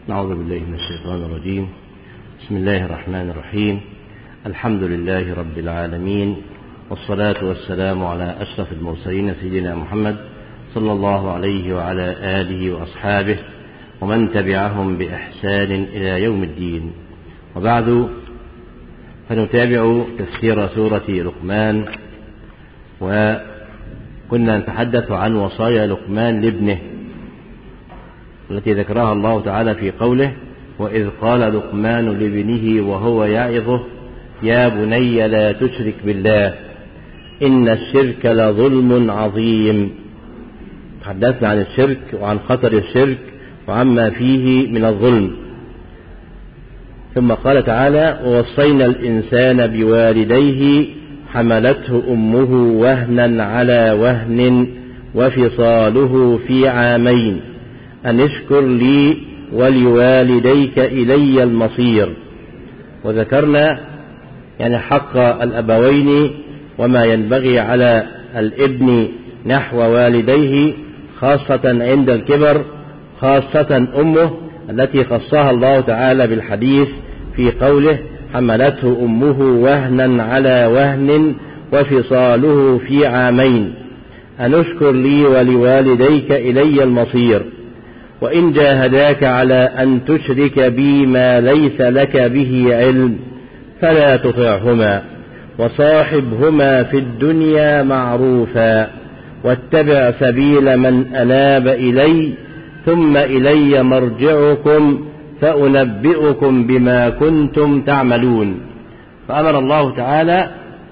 نعوذ بالله من الشيطان الرجيم. بسم الله الرحمن الرحيم. الحمد لله رب العالمين، والصلاة والسلام على أشرف المرسلين سيدنا محمد صلى الله عليه وعلى آله وأصحابه ومن تبعهم بإحسان إلى يوم الدين. وبعد، فنتابع تفسير سورة لقمان، وكنا نتحدث عن وصايا لقمان لابنه التي ذكرها الله تعالى في قوله: وإذ قال لقمان لابنه وهو يعظه يا بني لا تشرك بالله إن الشرك لظلم عظيم. تحدثنا عن الشرك وعن خطر الشرك وعما فيه من الظلم. ثم قال تعالى: ووصينا الإنسان بوالديه حملته أمه وهنا على وهن وفصاله في عامين أن اشكر لي ولوالديك إلي المصير. وذكرنا حق الأبوين وما ينبغي على الابن نحو والديه، خاصة عند الكبر، خاصة أمه التي خصها الله تعالى بالحديث في قوله: حملته أمه وهنا على وهن وفصاله في عامين أن اشكر لي ولوالديك إلي المصير. وإن جاهداك على أن تشرك بي ما ليس لك به علم فلا تطعهما وصاحبهما في الدنيا معروفا واتبع سبيل من أناب إلي ثم إلي مرجعكم فأنبئكم بما كنتم تعملون. فأمر الله تعالى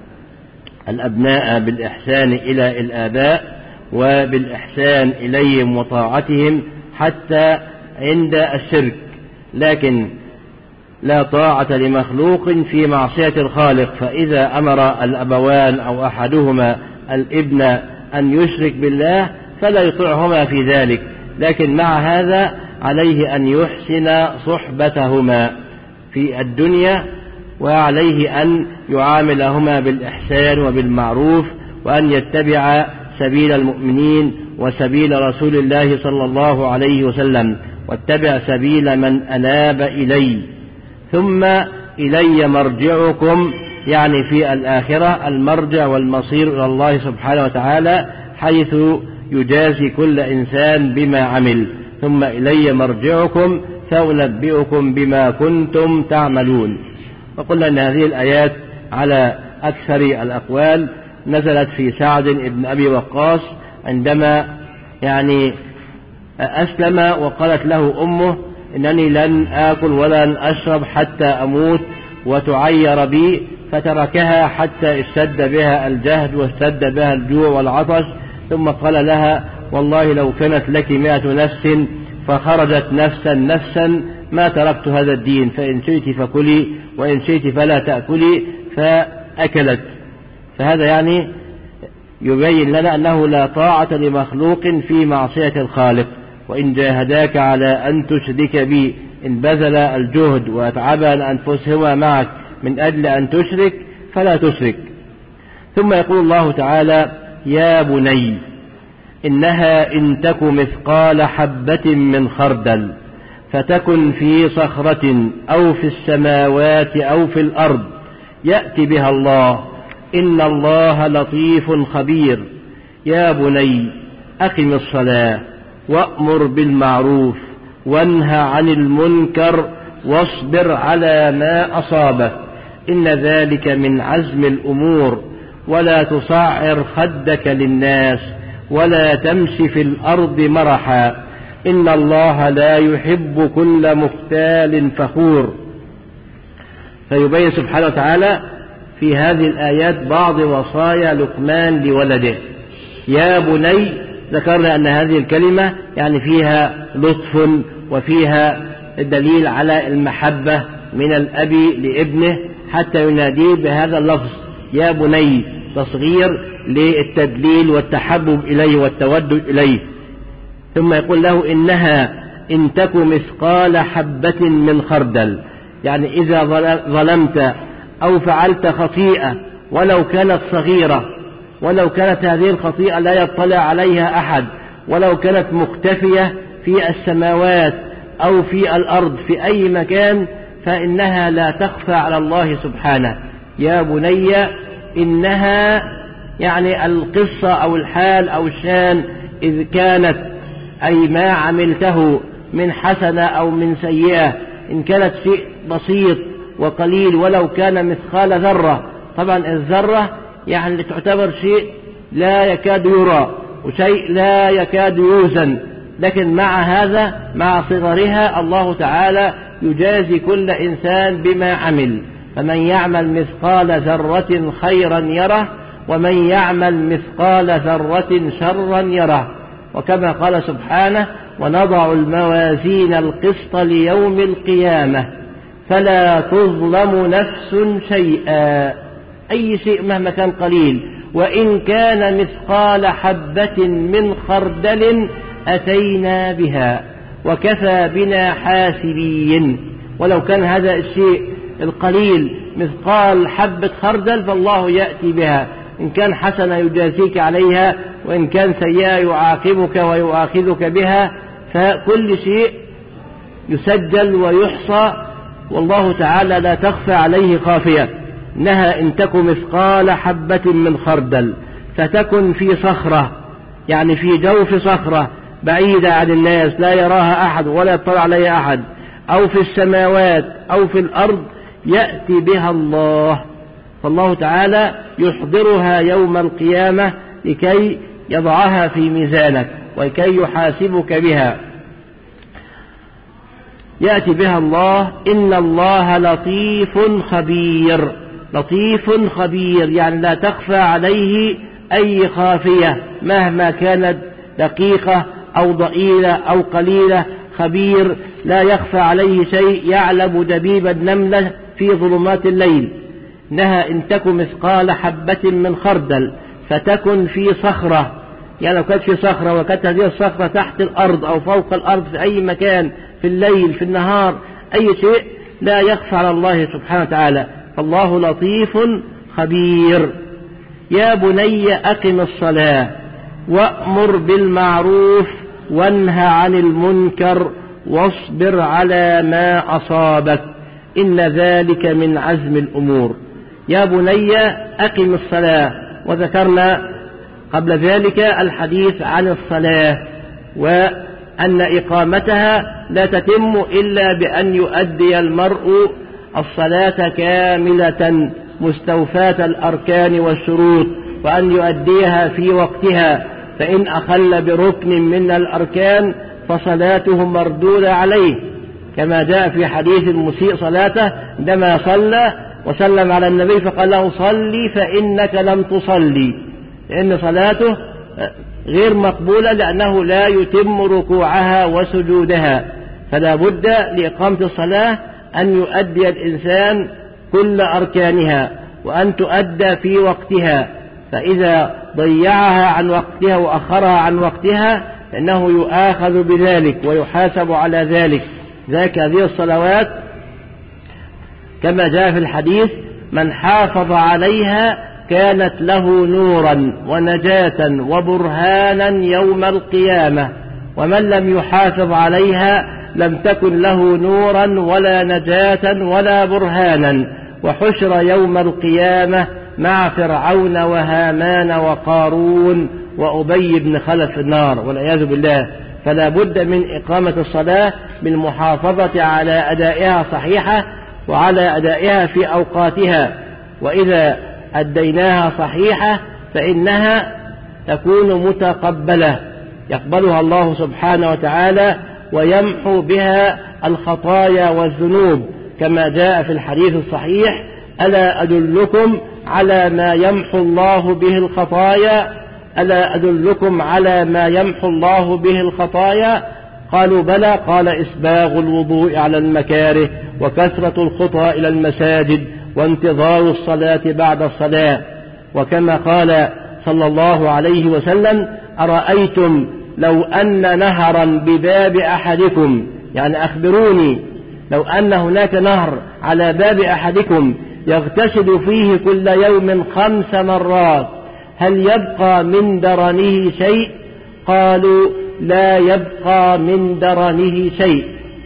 الأبناء بالإحسان إلى الآباء وبالإحسان إليهم وطاعتهم حتى عند الشرك، لكن لا طاعة لمخلوق في معصية الخالق. فإذا أمر الأبوان أو أحدهما الابن أن يشرك بالله فلا يطيعهما في ذلك، لكن مع هذا عليه أن يحسن صحبتهما في الدنيا، وعليه أن يعاملهما بالإحسان وبالمعروف، وأن يتبع سبيل المؤمنين وسبيل رسول الله صلى الله عليه وسلم، واتبع سبيل من أناب إلي ثم إلي مرجعكم، يعني في الآخرة المرجع والمصير إلى الله سبحانه وتعالى، حيث يجازي كل إنسان بما عمل. ثم إلي مرجعكم فأنبئكم بما كنتم تعملون. وقلنا أن هذه الآيات على أكثر الأقوال نزلت في سعد بن أبي وقاص عندما أسلم، وقالت له أمه: إنني لن آكل ولن أشرب حتى أموت وتعير بي، فتركها حتى اشتد بها الجهد واشتد بها الجوع والعطش. ثم قال لها: والله لو كانت لك 100 نفس فخرجت نفسا ما تركت هذا الدين، فإن شئت فكلي وإن شئت فلا تأكلي، فأكلت. فهذا يبين لنا أنه لا طاعة لمخلوق في معصية الخالق. وإن جاهداك على أن تشرك بي، إن بذل الجهد وأتعبن أنفسهما معك من أجل أن تشرك فلا تشرك. ثم يقول الله تعالى: يا بني إنها إن تك مثقال حبة من خردل فتكن في صخرة أو في السماوات أو في الأرض يأتي بها الله إن الله لطيف خبير. يا بني أقم الصلاة وأمر بالمعروف وانهى عن المنكر واصبر على ما أصابك إن ذلك من عزم الأمور ولا تصعر خدك للناس ولا تمش في الأرض مرحا إن الله لا يحب كل مختال فخور. فيبين سبحانه وتعالى في هذه الآيات بعض وصايا لقمان لولده. يا بني، ذكرنا أن هذه الكلمة فيها لطف وفيها دليل على المحبة من الأب لابنه حتى يناديه بهذا اللفظ يا بني، تصغير للتدليل والتحبب إليه والتودد إليه. ثم يقول له: إنها إن تك مثقال حبة من خردل، إذا ظلمت أو فعلت خطيئة ولو كانت صغيرة، ولو كانت هذه الخطيئة لا يطلع عليها أحد، ولو كانت مختفية في السماوات أو في الأرض في أي مكان فإنها لا تخفى على الله سبحانه. يا بني إنها يعني القصة أو الحال أو الشان إذ كانت أي ما عملته من حسنة أو من سيئة إن كانت شيء بسيط وقليل ولو كان مثقال ذرة. طبعا الذرة يعني تعتبر شيء لا يكاد يرى وشيء لا يكاد يوزن، لكن مع هذا مع صغرها الله تعالى يجازي كل إنسان بما عمل. فمن يعمل مثقال ذرة خيرا يره ومن يعمل مثقال ذرة شرا يره. وكما قال سبحانه ونضع الموازين القسط ليوم القيامة فلا تظلم نفس شيئا، أي شيء مهما كان قليل وإن كان مثقال حبة من خردل أتينا بها وكفى بنا حاسبين. ولو كان هذا الشيء القليل مثقال حبة خردل فالله يأتي بها، إن كان حسنة يجازيك عليها وإن كان سيئة يعاقبك ويؤاخذك بها، فكل شيء يسجل ويحصى والله تعالى لا تخفى عليه خافية. إنها إن تك مثقال حبة من خردل فتكن في صخرة، يعني في جوف صخرة بعيدة عن الناس لا يراها أحد ولا يطلع عليها أحد، أو في السماوات أو في الأرض يأتي بها الله، فالله تعالى يحضرها يوم القيامة لكي يضعها في ميزانك ولكي يحاسبك بها. يأتي بها الله. إن الله لطيف خبير. لطيف خبير يعني لا تخفى عليه أي خافية مهما كانت دقيقة أو ضئيلة أو قليلة. خبير لا يخفى عليه شيء، يعلم دبيب النملة في ظلمات الليل. إنها إن تك مثقال حبة من خردل فتكن في صخرة، يعني لو كانت في صخرة وكانت هذه الصخرة تحت الأرض أو فوق الأرض في أي مكان في الليل في النهار أي شيء لا يخفى على الله سبحانه وتعالى، فالله لطيف خبير. يا بني أقم الصلاة وأمر بالمعروف وانهى عن المنكر واصبر على ما أصابك إن ذلك من عزم الأمور. يا بني أقم الصلاة، وذكرنا قبل ذلك الحديث عن الصلاة وأن إقامتها لا تتم إلا بأن يؤدي المرء الصلاة كاملة مستوفاة الأركان والشروط، وأن يؤديها في وقتها، فإن أخل بركن من الأركان فصلاته مردودة عليه، كما جاء في حديث المسيء صلاته عندما صلى وسلم على النبي فقال له صلي فإنك لم تصلي، لأن صلاته غير مقبولة لأنه لا يتم ركوعها وسجودها. فلا بد لإقامة الصلاة أن يؤدي الإنسان كل أركانها وأن تؤدى في وقتها، فإذا ضيعها عن وقتها وأخرها عن وقتها فإنه يؤاخذ بذلك ويحاسب على ذلك. ذاك هذه الصلوات كما جاء في الحديث من حافظ عليها كانت له نورا ونجاة وبرهانا يوم القيامة، ومن لم يحافظ عليها لم تكن له نورا ولا نجاة ولا برهانا، وحشر يوم القيامة مع فرعون وهامان وقارون وأبي بن خلف في النار والعياذ بالله. فلا بد من إقامة الصلاة بالمحافظة على أدائها صحيحة وعلى أدائها في أوقاتها، وإذا أديناها صحيحة فإنها تكون متقبلة يقبلها الله سبحانه وتعالى ويمحو بها الخطايا والذنوب، كما جاء في الحديث الصحيح ألا أدلكم على ما يمحو الله به الخطايا؟ ألا أدلكم على ما يمحو الله به الخطايا؟ قالوا بلى، قال إسباغ الوضوء على المكاره وكثرة الخطى إلى المساجد وانتظار الصلاة بعد الصلاة. وكما قال صلى الله عليه وسلم أرأيتم لو أن نهرا بباب أحدكم، يعني أخبروني لو أن هناك نهر على باب أحدكم يغتسل فيه كل يوم 5 مرات هل يبقى من درنه شيء؟ قالوا لا يبقى من درنه شيء.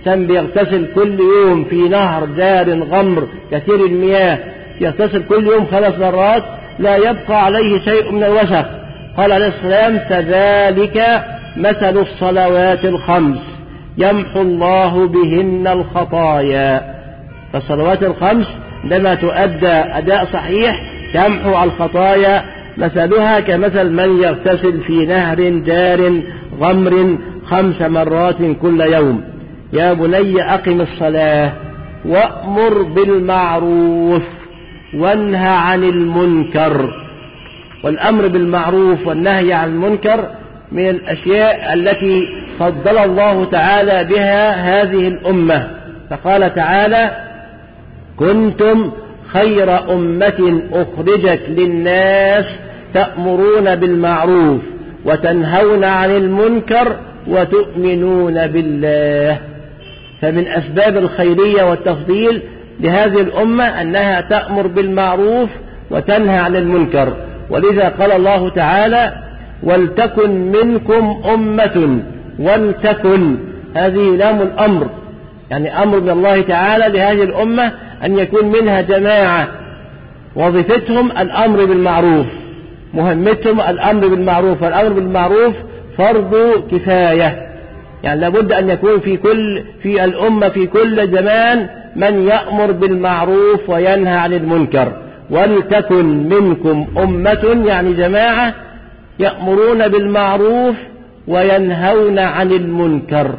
إنسان بيغتسل كل يوم في نهر جار غمر كثير المياه، يغتسل كل يوم 5 مرات لا يبقى عليه شيء من الوسخ. قال عليه السلام: فذلك مثل الصلوات الخمس يمحو الله بهن الخطايا. فالصلوات الخمس عندما تؤدى أداء صحيح تمحو الخطايا، مثلها كمثل من يغتسل في نهر جار غمر 5 مرات كل يوم. يا بني أقم الصلاة وأمر بالمعروف وانهى عن المنكر. والأمر بالمعروف والنهي عن المنكر من الأشياء التي فضل الله تعالى بها هذه الأمة. فقال تعالى: كنتم خير أمة أخرجت للناس تأمرون بالمعروف وتنهون عن المنكر وتؤمنون بالله. فمن أسباب الخيرية والتفضيل لهذه الأمة أنها تأمر بالمعروف وتنهى عن المنكر. ولذا قال الله تعالى: ولتكن منكم أمة. ولتكن هذه لام الأمر، يعني أمر من الله تعالى لهذه الأمة أن يكون منها جماعة وظيفتهم الأمر بالمعروف، مهمتهم الأمر بالمعروف. والأمر بالمعروف فرض كفاية، يعني لابد أن يكون في الأمة في كل زمان من يأمر بالمعروف وينهى عن المنكر. ولتكن منكم أمة يعني جماعة يأمرون بالمعروف وينهون عن المنكر.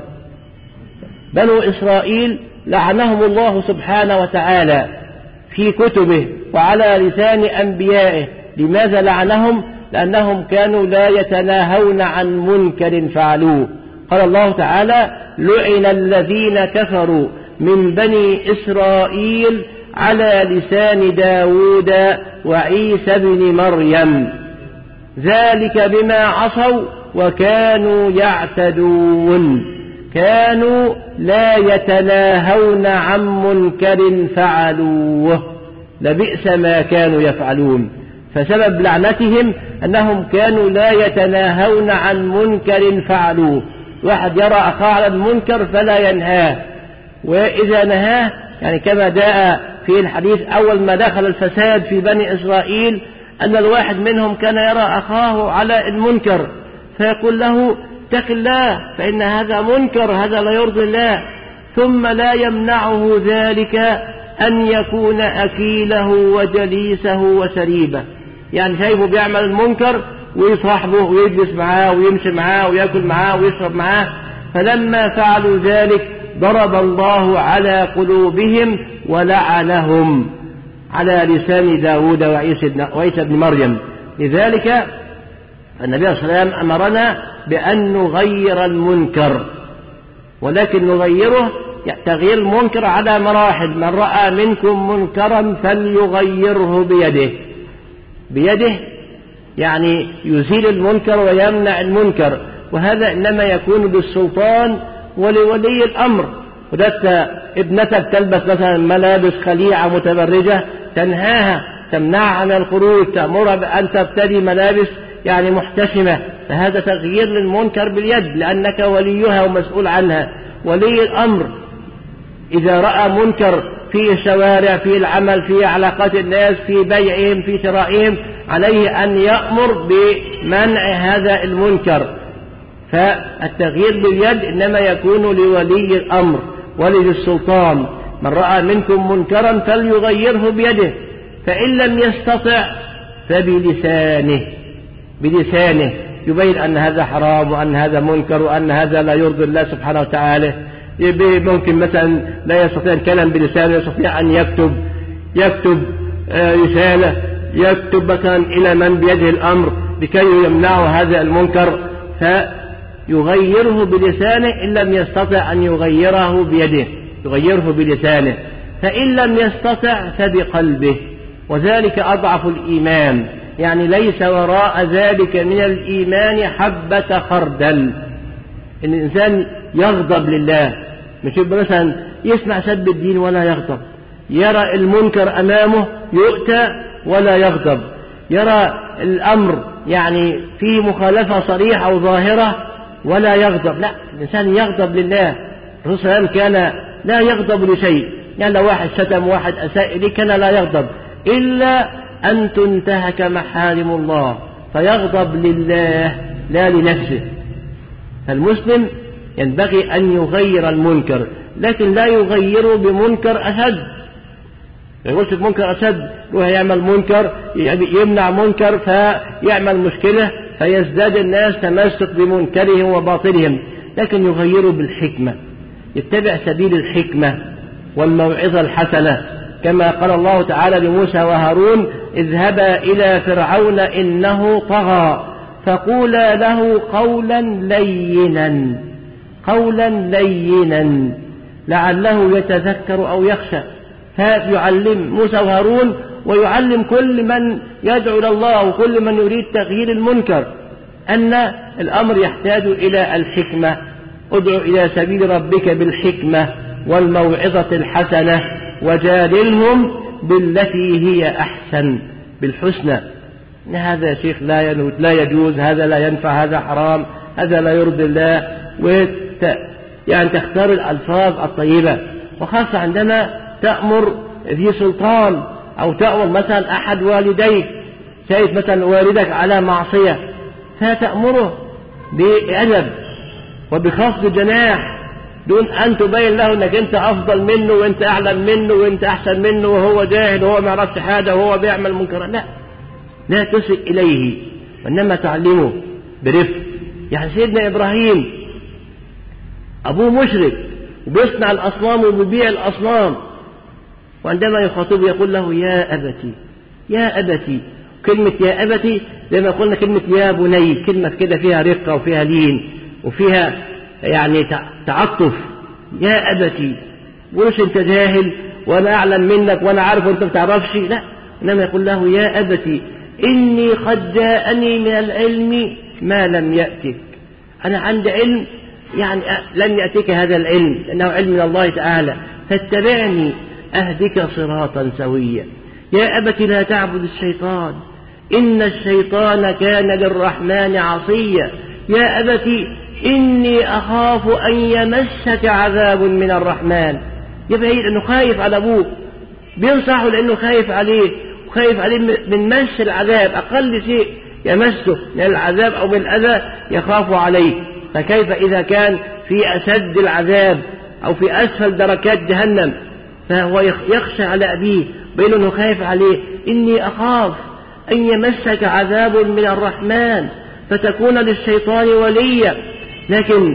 بنو إسرائيل لعنهم الله سبحانه وتعالى في كتبه وعلى لسان أنبيائه. لماذا لعنهم؟ لأنهم كانوا لا يتناهون عن منكر فعلوه. قال الله تعالى: لعن الذين كفروا من بني إسرائيل على لسان داود وعيسى بن مريم ذلك بما عصوا وكانوا يعتدون. كانوا لا يتناهون عن منكر فعلوه، لبئس ما كانوا يفعلون. فسبب لعنتهم أنهم كانوا لا يتناهون عن منكر فعلوه. واحد يرى أخاه على المنكر فلا ينهاه، وإذا نهاه يعني كما جاء في الحديث أول ما دخل الفساد في بني إسرائيل أن الواحد منهم كان يرى أخاه على المنكر فيقول له: اتق الله فإن هذا منكر، هذا لا يرضي الله. ثم لا يمنعه ذلك أن يكون أكيله وجليسه وشريبه، يعني شايفه بيعمل المنكر ويصاحبه ويجلس معاه ويمشي معاه ويأكل معاه ويشرب معاه. فلما فعلوا ذلك ضرب الله على قلوبهم ولعنهم على لسان داود وعيسى بن مريم. لذلك النبي صلى الله عليه وسلم أمرنا بأن نغير المنكر، ولكن نغيره تغيير المنكر على مراحل. من رأى منكم منكرا فليغيره بيده يعني يزيل المنكر ويمنع المنكر، وهذا إنما يكون بالسلطان ولولي الأمر. وده ابنتك تلبس مثلا ملابس خليعة متبرجة تنهاها، تمنعها عن الخروج، تأمرها بأن ترتدي ملابس يعني محتشمة، فهذا تغيير للمنكر باليد لأنك وليها ومسؤول عنها. ولي الأمر إذا رأى منكر في الشوارع، في العمل، في علاقات الناس، في بيعهم، في شرائهم، عليه أن يأمر بمنع هذا المنكر. فالتغيير باليد إنما يكون لولي الأمر ولذي السلطان. من رأى منكم منكرا فليغيره بيده، فإن لم يستطع بلسانه يبين أن هذا حرام وأن هذا منكر وأن هذا لا يرضي الله سبحانه وتعالى. ممكن مثلا لا يستطيع الكلام بلسانه، يستطيع أن يكتب رسالة، يكتب مثلا إلى من بيده الأمر لكي يمنعه هذا المنكر، فيغيره بلسانه. إن لم يستطع أن يغيره بيده يغيره بلسانه، فإن لم يستطع فبقلبه، وذلك أضعف الإيمان. يعني ليس وراء ذلك من الإيمان حبة خردل. إن الإنسان يغضب لله، مش يبقى مثلا يسمع سب الدين ولا يغضب، يرى المنكر أمامه يؤتى ولا يغضب، يرى الأمر يعني فيه مخالفة صريحة أو ظاهرة ولا يغضب. لا، الإنسان يغضب لله الرسول صلى الله عليه وسلم كان لا يغضب لشيء، يعني لو واحد شتم واحد أساء إليه كان لا يغضب إلا أن تنتهك محارم الله، فيغضب لله لا لنفسه. فالمسلم ينبغي أن يغير المنكر، لكن لا يغيره بمنكر أشد. يقولش المنكر أشد، هو يعمل منكر يمنع منكر فيعمل مشكلة فيزداد الناس تمسك بمنكرهم وباطلهم، لكن يغيره بالحكمة، يتبع سبيل الحكمة والموعظة الحسنة، كما قال الله تعالى لموسى وهارون: اذهبا إلى فرعون إنه طغى فقولا له قولا لينا لعله يتذكر أو يخشى. فيعلم موسى وهارون ويعلم كل من يدعو إلى الله وكل من يريد تغيير المنكر أن الأمر يحتاج إلى الحكمة. ادعو إلى سبيل ربك بالحكمة والموعظة الحسنة وجادلهم بالتي هي أحسن، بالحسنى. هذا يا شيخ لا يجوز، هذا لا ينفع، هذا حرام، هذا لا يرضي الله، يعني تختار الألفاظ الطيبة. وخاصة عندما تأمر ذي سلطان أو تأمر مثلا أحد والديك، شايف مثلا والدك على معصية فتأمره بأدب وبخفض جناح دون أن تبين له أنك أنت أفضل منه وأنت أعلم منه وأنت أحسن منه وهو جاهل وهو ما يعرفش حاجة وهو بيعمل منكرا. لا تسئ إليه، وإنما تعلمه برفق. يعني سيدنا إبراهيم أبوه مشرك وبيصنع الأصنام وبيبيع الأصنام، وعندما يخاطبه يقول له يا أبتي. كلمة يا أبتي زي ما قلنا كلمة يا بني، كلمة كده فيها رقة وفيها لين وفيها يعني تعطف. يا أبتي، مش أنت جاهل وأنا أعلم منك وأنا عارف وأنت ما بتعرفش، لا، إنما يقول له يا أبتي إني قد جاءني من العلم ما لم يأتك. أنا عندي علم يعني لم يأتك هذا العلم لأنه علم من الله تعالى، فاتبعني أهدك صراطا سويا. يا أبت لا تعبد الشيطان إن الشيطان كان للرحمن عصيا. يا أبت إني أخاف أن يمسك عذاب من الرحمن. يبقى لأنه خايف على أبوه، بينصحه لأنه خايف عليه وخايف عليه من مس العذاب، أقل شيء يمسه من العذاب أو من الأذى يخاف عليه، فكيف إذا كان في أشد العذاب أو في أسفل دركات جهنم؟ فهو يخشى على أبيه بين أنه خايف عليه. إني أخاف أن يمسك عذاب من الرحمن فتكون للشيطان وليا. لكن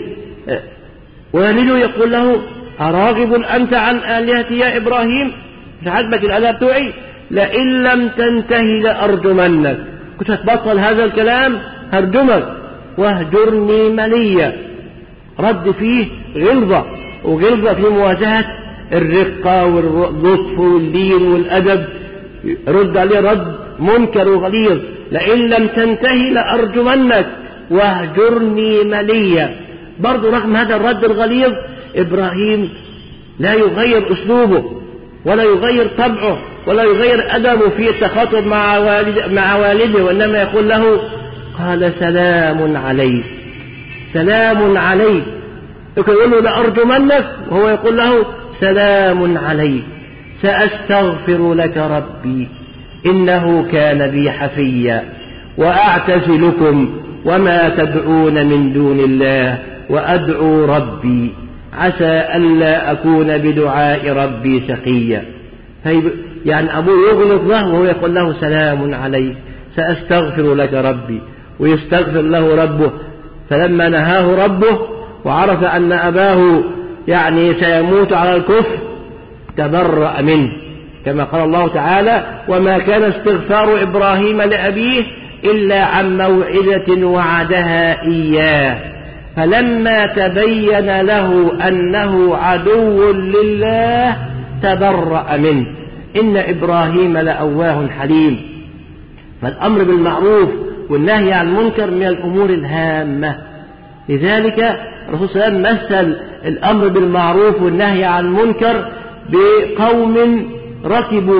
والده يقول له أراغب أنت عن آلهتي يا إبراهيم؟ مش عاجبك الآلهة بتوعي؟ لئن لم تنتهي لأرجمنك، كنت هتبطل هذا الكلام هرجمك، واهجرني مليا. رد فيه غلظة، وغلظة في مواجهة الرقة واللطف واللين والأدب، رد عليه رد منكر وغليظ. لئن لم تنتهي لأرجمنك واهجرني مليا. برضو رغم هذا الرد الغليظ إبراهيم لا يغير أسلوبه ولا يغير طبعه ولا يغير أدبه في التخاطب مع والده، وإنما يقول له قال سلام عليك سلام عليك. يقول له لأرجمنك وهو يقول له سلام عليك سأستغفر لك ربي إنه كان بي حفيا وأعتزلكم وما تدعون من دون الله وأدعو ربي عسى ألا أكون بدعاء ربي شقيا. يعني أبوه يغلط له وهو يقول له سلام عليك سأستغفر لك ربي، ويستغفر له ربه. فلما نهاه ربه وعرف أن أباه يعني سيموت على الكفر تبرأ منه، كما قال الله تعالى وما كان استغفار إبراهيم لأبيه إلا عن موعدة وعدها إياه فلما تبين له أنه عدو لله تبرأ منه إن إبراهيم لأواه حليم. فالأمر بالمعروف والنهي عن المنكر من الأمور الهامة. لذلك الرسول صلى الله عليه وسلم مثل الأمر بالمعروف والنهي عن المنكر بقوم ركبوا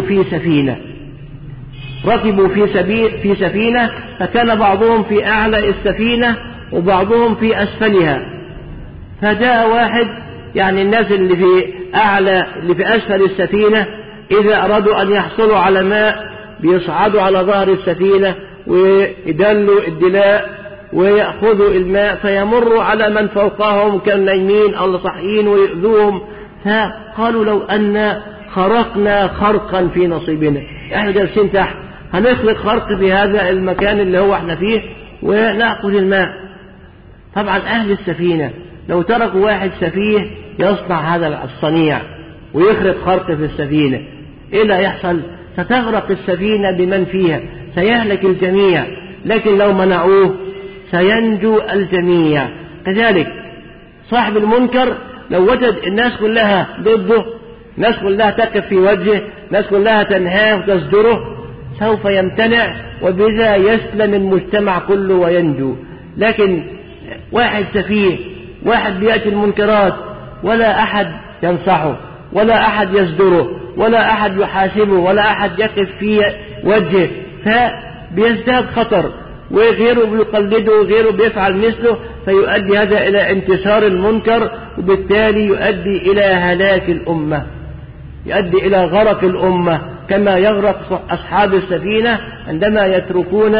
في سفينة فكان بعضهم في أعلى السفينة وبعضهم في أسفلها، فجاء واحد يعني الناس اللي في أعلى اللي في أسفل السفينة إذا أرادوا أن يحصلوا على ماء بيصعدوا على ظهر السفينة ويدلوا الدلاء ويأخذوا الماء فيمروا على من فوقهم كانوا نايمين أو صاحيين ويؤذوهم. فقالوا لو أن خرقنا خرقا في نصيبنا، احنا جالسين تحت هنخلق خرق في هذا المكان اللي هو احنا فيه ونأخذ الماء. طبعا أهل السفينة لو تركوا واحد سفيه يصنع هذا الصنيع ويخرق خرق في السفينة، إيه اللي هيحصل؟ ستغرق السفينة بمن فيها، سيهلك الجميع. لكن لو منعوه سينجو الجميع. كذلك صاحب المنكر لو وجد الناس كلها ضده، الناس كلها تقف في وجهه، الناس كلها تنهاه وتزجره، سوف يمتنع وبذا يسلم المجتمع كله وينجو. لكن واحد سفيه، واحد بيأتي المنكرات ولا أحد ينصحه ولا أحد يزجره ولا أحد يحاسبه ولا أحد يقف في وجهه، فبيزداد خطر وغيره بيقلده وغيره بيفعل مثله، فيؤدي هذا إلى انتشار المنكر وبالتالي يؤدي إلى هلاك الأمة، يؤدي إلى غرق الأمة كما يغرق أصحاب السفينة عندما يتركون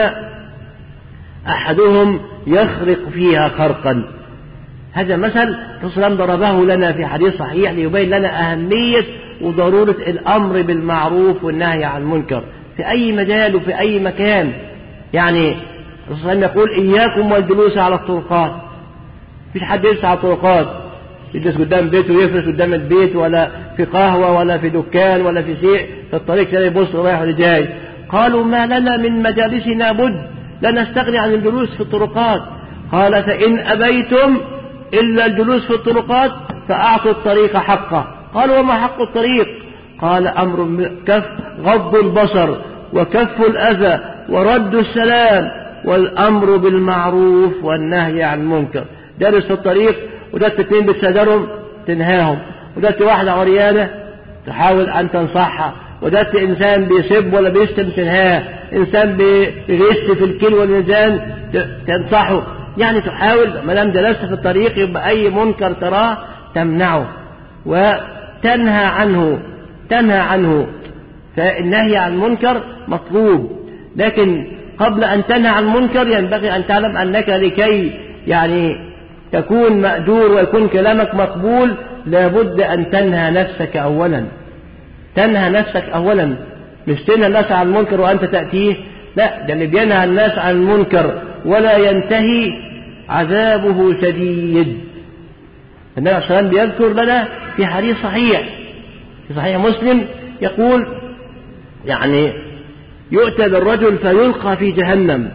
أحدهم يخرق فيها خرقا. هذا مثل الرسول ضربه لنا في حديث صحيح ليبين لنا أهمية وضرورة الأمر بالمعروف والنهي عن المنكر في أي مجال وفي أي مكان. يعني الرسول يقول إياكم والجلوس على الطرقات، مفيش حد يجلس على الطرقات يجلس قدام بيته ويفرش قدام البيت ولا في قهوة ولا في دكان ولا في شيء في الطريق كده يبص رايح وجاي. قالوا ما لنا من مجالسنا بد، لا نستغني عن الجلوس في الطرقات. قال فإن أبيتم إلا الجلوس في الطرقات فأعطوا الطريق حقه. قالوا وما حق الطريق؟ قال أمر غض البصر وكف الأذى ورد السلام والأمر بالمعروف والنهي عن المنكر. جالس في الطريق وجدت اثنين بتشاجرهم تنهاهم، وجدت واحدة عريانة تحاول أن تنصحها، وجدت إنسان بيسب ولا بيشتم تنهاه، إنسان بيغش في الكيل والميزان تنصحه. يعني تحاول ما دام جلست في الطريق يبقى أي منكر تراه تمنعه وتنهى عنه. فالنهي عن المنكر مطلوب، لكن قبل أن تنهى عن المنكر ينبغي أن تعلم أنك لكي يعني تكون مأجور ويكون كلامك مقبول لابد أن تنهى نفسك أولا. مش تنهى الناس عن المنكر وأنت تأتيه، لا، ده اللي بينهى الناس عن المنكر ولا ينتهي عذابه شديد. النبي عليه الصلاة والسلام بيذكر لنا في حديث صحيح في صحيح مسلم يقول يعني يؤتى بالرجل فيلقى في جهنم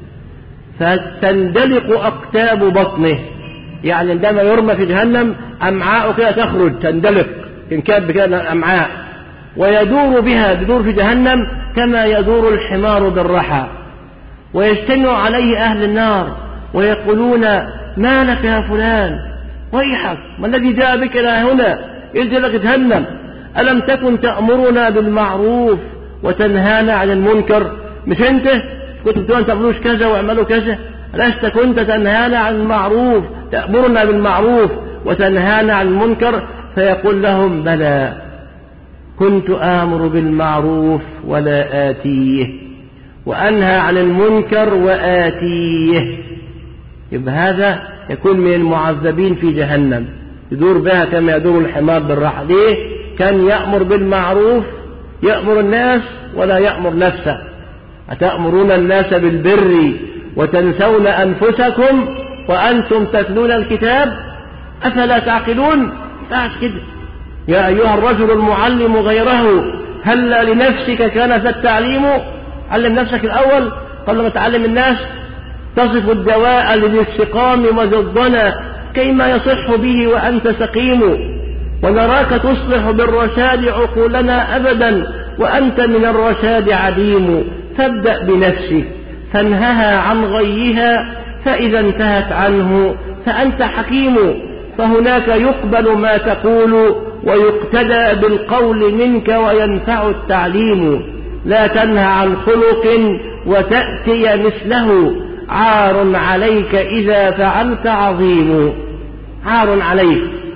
فتندلق أقتاب بطنه، يعني عندما يرمى في جهنم أمعاءه كده تخرج تندلق تنكب كده الأمعاء، ويدور في جهنم كما يدور الحمار بالرحى، ويجتمع عليه أهل النار ويقولون ما لك يا فلان ويحك، ما الذي جاء بك إلى هنا؟ انزل لك جهنم، ألم تكن تأمرنا بالمعروف وتنهانا عن المنكر؟ مش انت كنت بتقول ان تعملوش كذا واعملوا كذا؟ ألست كنت تنهانا عن المعروف تأمرنا بالمعروف وتنهانا عن المنكر؟ فيقول لهم بلى كنت آمر بالمعروف ولا آتيه وأنهى عن المنكر وآتيه. يبقى هذا يكون من المعذبين في جهنم، يدور بها كما يدور الحمار بالرحى. ليه؟ كان يأمر بالمعروف، يأمر الناس ولا يأمر نفسه. أتأمرون الناس بالبر وتنسون أنفسكم وأنتم تتلون الكتاب أفلا تعقلون؟ كده يا أيها الرجل المعلم غيره هل لنفسك كان ذا التعليم؟ علم نفسك الأول قبل ما تعلم الناس. تصف الدواء للسقام وذا كيما يصح به وأنت سقيم، ونراك تصلح بالرشاد عقولنا أبدا وأنت من الرشاد عديم. فابدأ بنفسك فانهها عن غيها، فإذا انتهت عنه فأنت حكيم. فهناك يقبل ما تقول ويقتدى بالقول منك وينفع التعليم. لا تنهى عن خلق وتأتي مثله، عار عليك إذا فعلت عظيم. عار عليك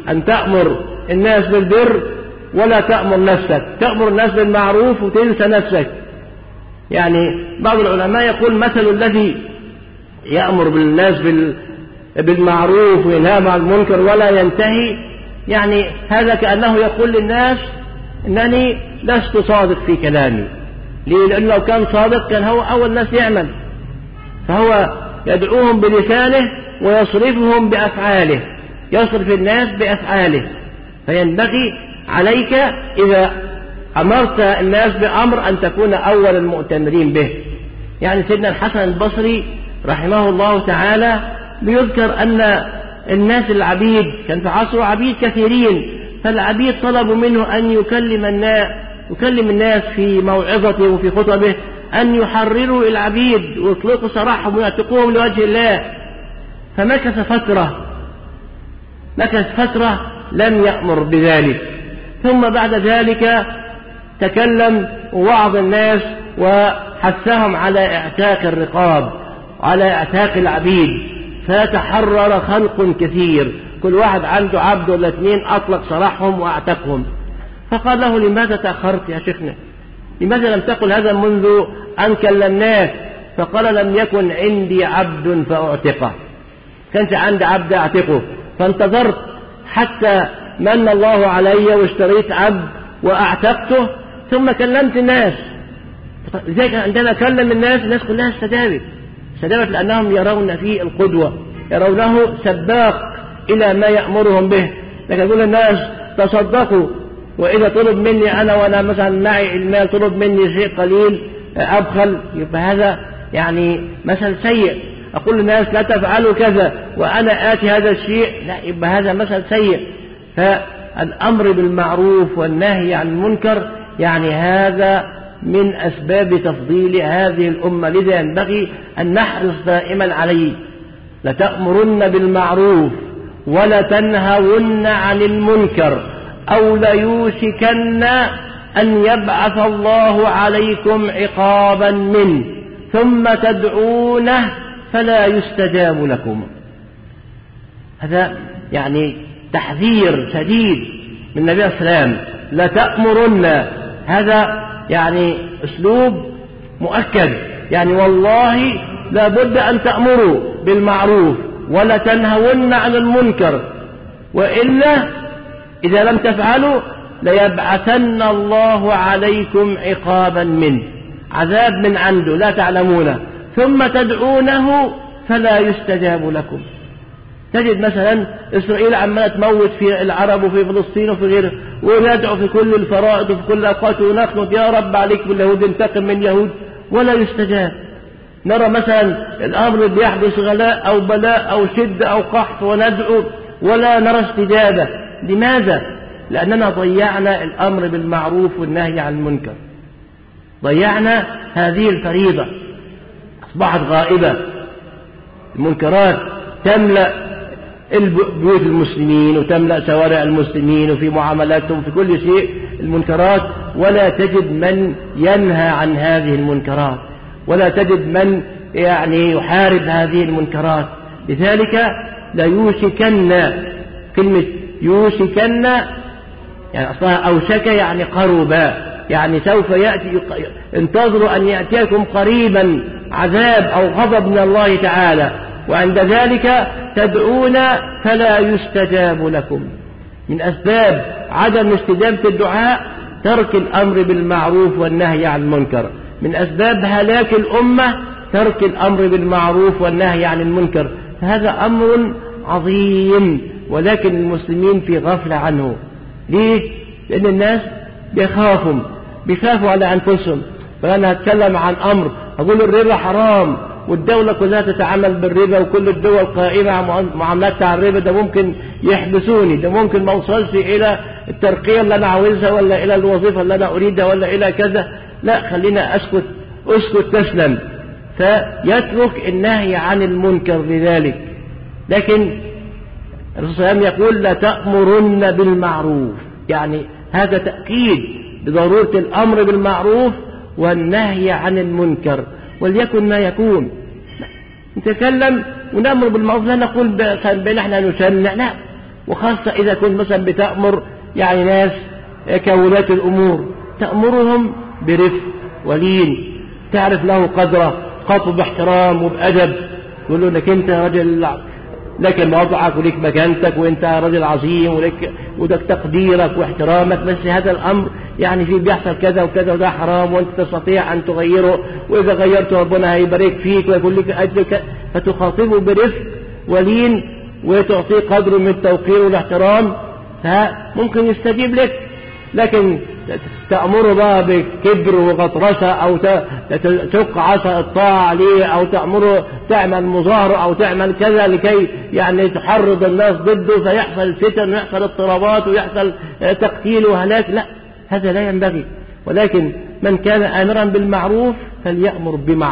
أن تأمر الناس بالبر ولا تأمر نفسك، تأمر الناس بالمعروف وتنسى نفسك. يعني بعض العلماء يقول مثل الذي يأمر بالناس بالمعروف وينهى عن المنكر ولا ينتهي، يعني هذا كأنه يقول للناس إنني لست صادق في كلامي. ليه؟ لأنه لو كان صادق كان هو أول الناس يعمل، فهو يدعوهم بلسانه ويصرفهم بأفعاله، يصرف الناس بأفعاله. فينبغي عليك إذا أمرت الناس بأمر أن تكون أول المؤتمرين به. يعني سيدنا الحسن البصري رحمه الله تعالى بيذكر أن الناس العبيد كان في عصره عبيد كثيرين، فالعبيد طلبوا منه أن يكلم الناس في موعظته وفي خطبه أن يحرروا العبيد ويطلقوا سراحهم ويعتقوهم لوجه الله. فمكث فترة لم يأمر بذلك، ثم بعد ذلك تكلم ووعظ الناس وحثهم على اعتاق الرقاب وعلى اعتاق العبيد، فتحرر خلق كثير، كل واحد عنده عبد ولا اثنين أطلق سراحهم وأعتقهم. فقال له: لماذا تأخرت يا شيخنا؟ لماذا لم تقل هذا منذ أن كلمناك؟ فقال: لم يكن عندي عبد فأعتقه، كانش عندي عبد أعتقه، فانتظرت حتى من الله علي واشتريت عبد وأعتقته ثم كلمت الناس. لذلك عندما كلم الناس كلها استجابت لأنهم يرون فيه القدوة، يرونه سباق إلى ما يأمرهم به. لكن يقول الناس تصدقوا، وإذا طلب مني أنا وأنا مثلا معي المال طلب مني شيء قليل أبخل، يبقى هذا يعني مثل سيء. أقول للناس لا تفعلوا كذا وأنا آتي هذا الشيء، لا، يبقى هذا مثل سيء. فالأمر بالمعروف والنهي عن المنكر يعني هذا من أسباب تفضيل هذه الأمة، لذا ينبغي أن نحرص دائما عليه. لتأمرن بالمعروف ولا تنهون عن المنكر أو ليوشكن أن يبعث الله عليكم عقابا منه ثم تدعونه فلا يستجاب لكم. هذا يعني تحذير شديد من النبي عليه السلام. لتأمرن، هذا يعني أسلوب مؤكد، يعني والله لا بد أن تأمروا بالمعروف ولا تنهون عن المنكر، وإلا إذا لم تفعلوا ليبعثن الله عليكم عقابا منه، عذاب من عنده لا تعلمونه، ثم تدعونه فلا يستجاب لكم. تجد مثلا إسرائيل عمالة تموت في العرب وفي فلسطين وفي غيره، وندعو في كل الفرائض وفي كل الأوقات ونخلط يا رب عليك باليهود، انتقم من اليهود، ولا يستجاب. نرى مثلا الأمر بيحدث غلاء أو بلاء أو شدة أو قحط وندعو ولا نرى استجابة. لماذا؟ لأننا ضيعنا الأمر بالمعروف والنهي عن المنكر، ضيعنا هذه الفريضة، أصبحت غائبة. المنكرات تملأ بيوت المسلمين وتملأ شوارع المسلمين وفي معاملاتهم في كل شيء المنكرات، ولا تجد من ينهى عن هذه المنكرات، ولا تجد من يعني يحارب هذه المنكرات. لذلك لا يوشكن، كلمة يوشكن يعني أصلها أوشك يعني قربا، يعني سوف يأتي، انتظروا أن يأتيكم قريبا عذاب أو غضب من الله تعالى، وعند ذلك تدعون فلا يستجاب لكم. من أسباب عدم استجابة الدعاء ترك الأمر بالمعروف والنهي عن المنكر، من أسباب هلاك الأمة ترك الأمر بالمعروف والنهي عن المنكر. فهذا أمر عظيم، ولكن المسلمين في غفلة عنه. ليه؟ لأن الناس بيخافوا على أنفسهم. فأنا أتكلم عن أمر أقول الربا حرام والدولة كلها تتعامل بالربا وكل الدول قائمة معاملاتها على الربا، ده ممكن يحبسوني، ده ممكن ما اوصلش إلى الترقية اللي أنا عاوزها ولا إلى الوظيفة اللي أنا أريدها ولا إلى كذا. لا، خلينا أسكت تسلم، فيترك النهي عن المنكر لذلك. لكن الرسول صلى الله عليه وسلم يقول لا تأمرن بالمعروف، يعني هذا تأكيد بضرورة الأمر بالمعروف والنهي عن المنكر، وليكن ما يكون. نتكلم ونأمر بالمعروف، لا نقول بين احنا نشنع، لا، وخاصة إذا كنت مثلا بتأمر يعني ناس كولاة الأمور، تأمرهم برفق ولين، تعرف له قدره، خاطب باحترام وبأدب، يقول له انك انت راجل لك موضعك ولك مكانتك وانت راجل عظيم ولك تقديرك واحترامك، بس هذا الامر يعني فيه بيحصل كذا وكذا وده حرام وانت تستطيع ان تغيره، واذا غيرته ربنا هيبارك فيك ويكون لك اجر، فتخاطبه برفق ولين وتعطيه قدر من التوقير والاحترام، فممكن يستجيب لك. لكن تأمره بقى بكبر وغطرسة أو تشق عصا الطاعة عليه، أو تأمره تعمل مظاهرة أو تعمل كذا لكي يعني تحرض الناس ضده فيحصل فتن ويحصل اضطرابات ويحصل تقتيل وهلاك، لا، هذا لا ينبغي. ولكن من كان آمرا بالمعروف فليأمر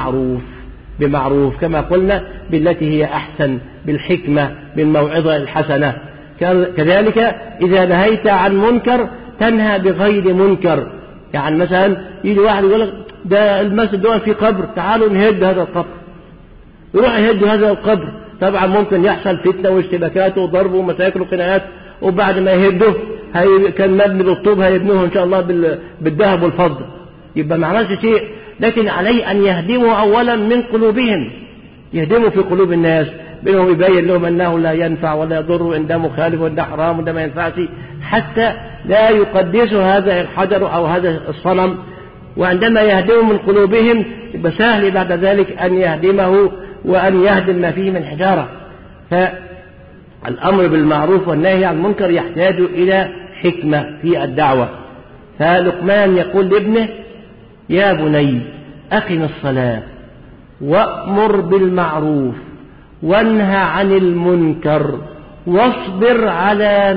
بمعروف كما قلنا، بالتي هي أحسن، بالحكمة، بالموعظة الحسنة. كذلك إذا نهيت عن منكر تنهى بغير منكر. يعني مثلا يجي واحد يقول لك ده المسجد ده في قبر، تعالوا نهد هذا القبر، يروح يهد هذا القبر، طبعا ممكن يحصل فتنة واشتباكات وضرب ومشاكل وخناقات، وبعد ما يهده كان مبني بالطوب هيبنوه ان شاء الله بالذهب والفضة، يبقى ما عملش شيء. لكن عليه ان يهدموا اولا من قلوبهم، يهدموا في قلوب الناس، بينهم يبين لهم أنه لا ينفع ولا يضر وإن ده مخالف وإن ده حرام وإن ده ما ينفعش، حتى لا يقدسوا هذا الحجر أو هذا الصنم. وعندما يهدموا من قلوبهم يبقى سهل بعد ذلك أن يهدمه وأن يهدم ما فيه من حجارة. فالأمر بالمعروف والنهي عن المنكر يحتاج إلى حكمة في الدعوة. فلقمان يقول لابنه: يا بني أقم الصلاة وأمر بالمعروف وانهى عن المنكر واصبر على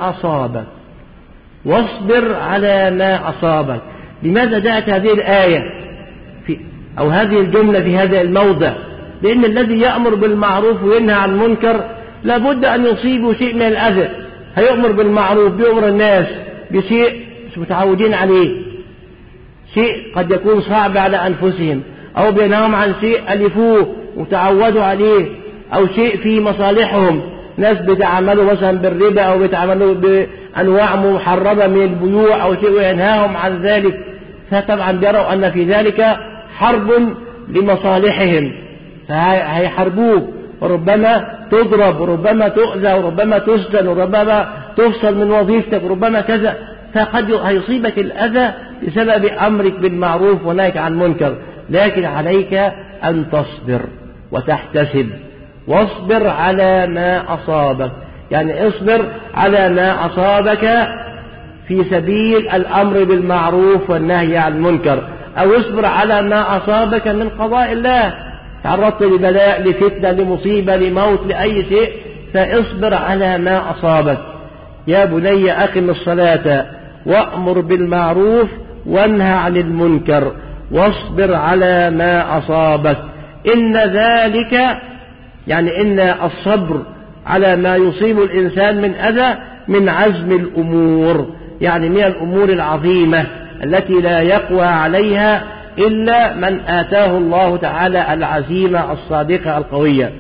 ما أصابك. لماذا جاءت هذه الآية أو هذه الجملة في هذا الموضع؟ لأن الذي يأمر بالمعروف وينهى عن المنكر لابد أن يصيبه شيء من الأذى. هيأمر بالمعروف، بيأمر الناس بشيء مش متعودين عليه، شيء قد يكون صعب على أنفسهم، أو بينهم عن شيء ألفوه وتعودوا عليه، أو شيء في مصالحهم، ناس بيتعاملوا مثلا بالربا أو بيتعاملوا بأنواع محرمة من البيوع أو شيء وينهاهم عن ذلك، فطبعا بيروا أن في ذلك حرب لمصالحهم، فهيحاربوك، وربما تضرب وربما تؤذى وربما تسجن وربما تفصل من وظيفتك وربما كذا، فقد هيصيبك الأذى بسبب أمرك بالمعروف ونهيك عن المنكر. لكن عليك أن تصبر وتحتسب، واصبر على ما أصابك، يعني اصبر على ما أصابك في سبيل الأمر بالمعروف والنهي عن المنكر، أو اصبر على ما أصابك من قضاء الله، تعرضت لبلاء، لفتنة، لمصيبة، لموت، لأي شيء، فاصبر على ما أصابك. يا بني أقم الصلاة وأمر بالمعروف وانهى عن المنكر واصبر على ما أصابك. إن ذلك يعني إن الصبر على ما يصيب الإنسان من أذى من عزم الأمور، يعني من الأمور العظيمة التي لا يقوى عليها إلا من آتاه الله تعالى العزيمة الصادقة القوية.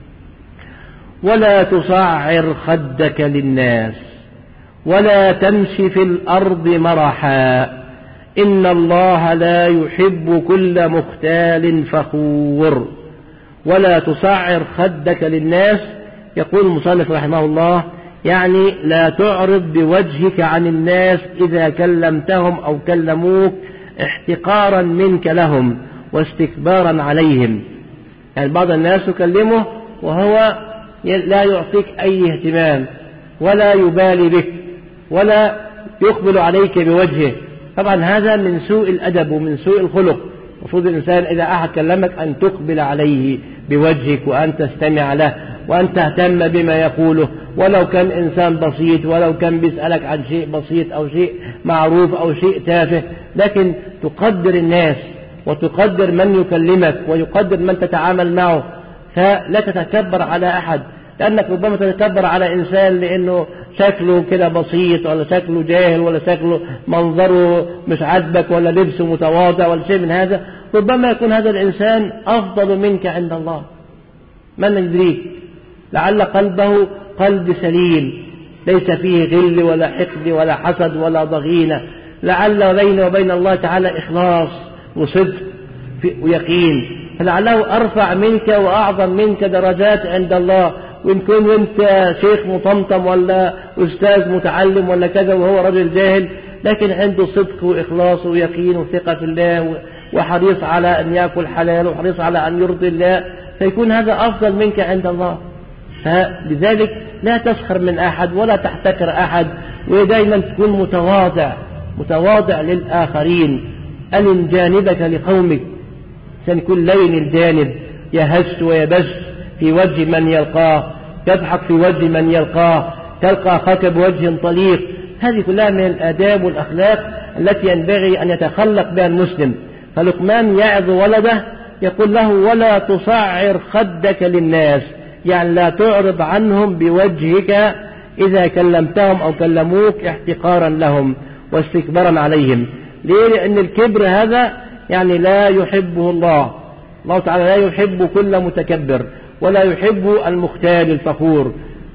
ولا تصعر خدك للناس ولا تمشي في الأرض مرحا إن الله لا يحب كل مختال فخور. ولا تصعر خدك للناس، يقول المصنف رحمه الله، يعني لا تعرض بوجهك عن الناس إذا كلمتهم أو كلموك احتقارا منك لهم واستكبارا عليهم. يعني بعض الناس يكلمه وهو لا يعطيك أي اهتمام ولا يبالي بك ولا يقبل عليك بوجهه، طبعا هذا من سوء الأدب ومن سوء الخلق. المفروض الإنسان إذا أحد كلمك أن تقبل عليه بوجهك وأن تستمع له وأن تهتم بما يقوله، ولو كان إنسان بسيط، ولو كان بيسألك عن شيء بسيط أو شيء معروف أو شيء تافه، لكن تقدر الناس وتقدر من يكلمك ويقدر من تتعامل معه، فلا تتكبر على أحد، لأنك ربما تتكبر على إنسان لأنه شكله كده بسيط ولا شكله جاهل ولا شكله منظره مش عاجبك ولا لبسه متواضع ولا شيء من هذا، ربما يكون هذا الإنسان أفضل منك عند الله، من يدريك، لعل قلبه قلب سليم ليس فيه غل ولا حقد ولا حسد ولا ضغينة، لعل بينه وبين الله تعالى إخلاص وصدق ويقين، فلعله أرفع منك وأعظم منك درجات عند الله. وإن كنت أنت شيخ مطمطم ولا أستاذ متعلم ولا كذا وهو رجل جاهل، لكن عنده صدق وإخلاص ويقين وثقة في الله وحريص على أن يأكل حلال وحريص على أن يرضي الله، فيكون هذا أفضل منك عند الله. فلذلك لا تسخر من أحد ولا تحتكر أحد، ودائما تكون متواضع للآخرين. ألن جانبك لقومك، سنكون لين الجانب، يهش ويبش في وجه من يلقاه، تضحك في وجه من يلقاه، تلقى أخاك بوجه طليق. هذه كلها من الآداب والأخلاق التي ينبغي أن يتخلق بها المسلم. فلقمان يعظ ولده يقول له: ولا تصعر خدك للناس، يعني لا تعرض عنهم بوجهك إذا كلمتهم أو كلموك احتقارا لهم واستكبارا عليهم. ليه؟ لأن الكبر هذا يعني لا يحبه الله تعالى، لا يحب كل متكبر ولا يحب المختال الفخور.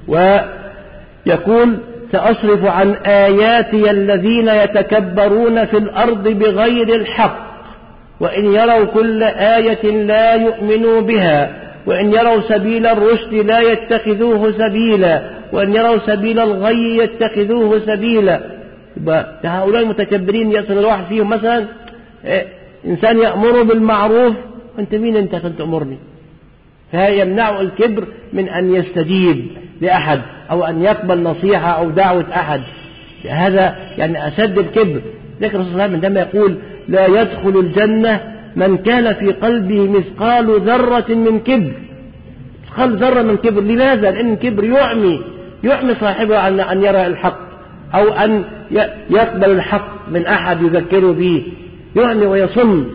ويقول: سأصرف عن آياتي الذين يتكبرون في الأرض بغير الحق، وإن يروا كل آية لا يؤمنوا بها، وإن يروا سبيل الرشد لا يتخذوه سبيلا، وإن يروا سبيل الغي يتخذوه سبيلا. هؤلاء المتكبرين يصل الواحد فيهم مثلا إنسان يأمره بالمعروف، أنت مين أنت عشان تأمرني؟ فيمنع الكبر من أن يستجيب لأحد أو أن يقبل نصيحة أو دعوة أحد. هذا يعني أشد الكبر. ذكر الرسول صلى الله عليه وسلم عندما يقول: لا يدخل الجنة من كان في قلبه مثقال ذرة من كبر. مثقال ذرة من كبر. لماذا؟ لأن الكبر يعمي صاحبه عن أن يرى الحق أو أن يقبل الحق من أحد يذكره به، يعمي ويصم.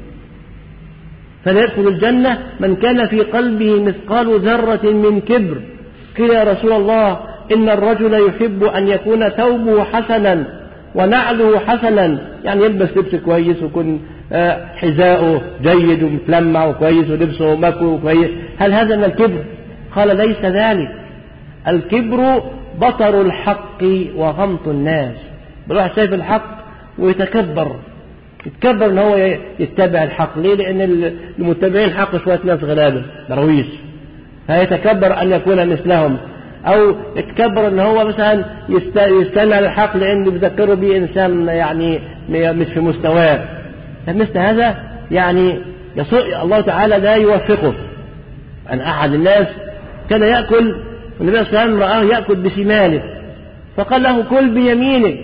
فلا يدخل الجنة من كان في قلبه مثقال ذرة من كبر. قيل: يا رسول الله، إن الرجل يحب أن يكون ثوبه حسنا ونعله حسنا، يعني يلبس لبس كويس ويكون حذاؤه جيد ومتلمع وكويس ولبسه مكوي وكويس. هل هذا من الكبر؟ قال: ليس ذلك. الكبر بطر الحق وغمط الناس. بروح شايف الحق ويتكبر ان هو يتبع الحق. ليه؟ لأن المتبعين الحق شوية ناس غلابة درويش، فيتكبر أن يكون مثلهم، أو يتكبر ان هو مثلا يستنى على الحق لأنه بيذكره به إنسان يعني مش في مستواه. فمثل هذا يعني الله تعالى لا يوفقه. عن أحد الناس كان يأكل، والنبي صلى الله عليه وسلم رآه يأكل بشماله فقال له: كل بيمينك.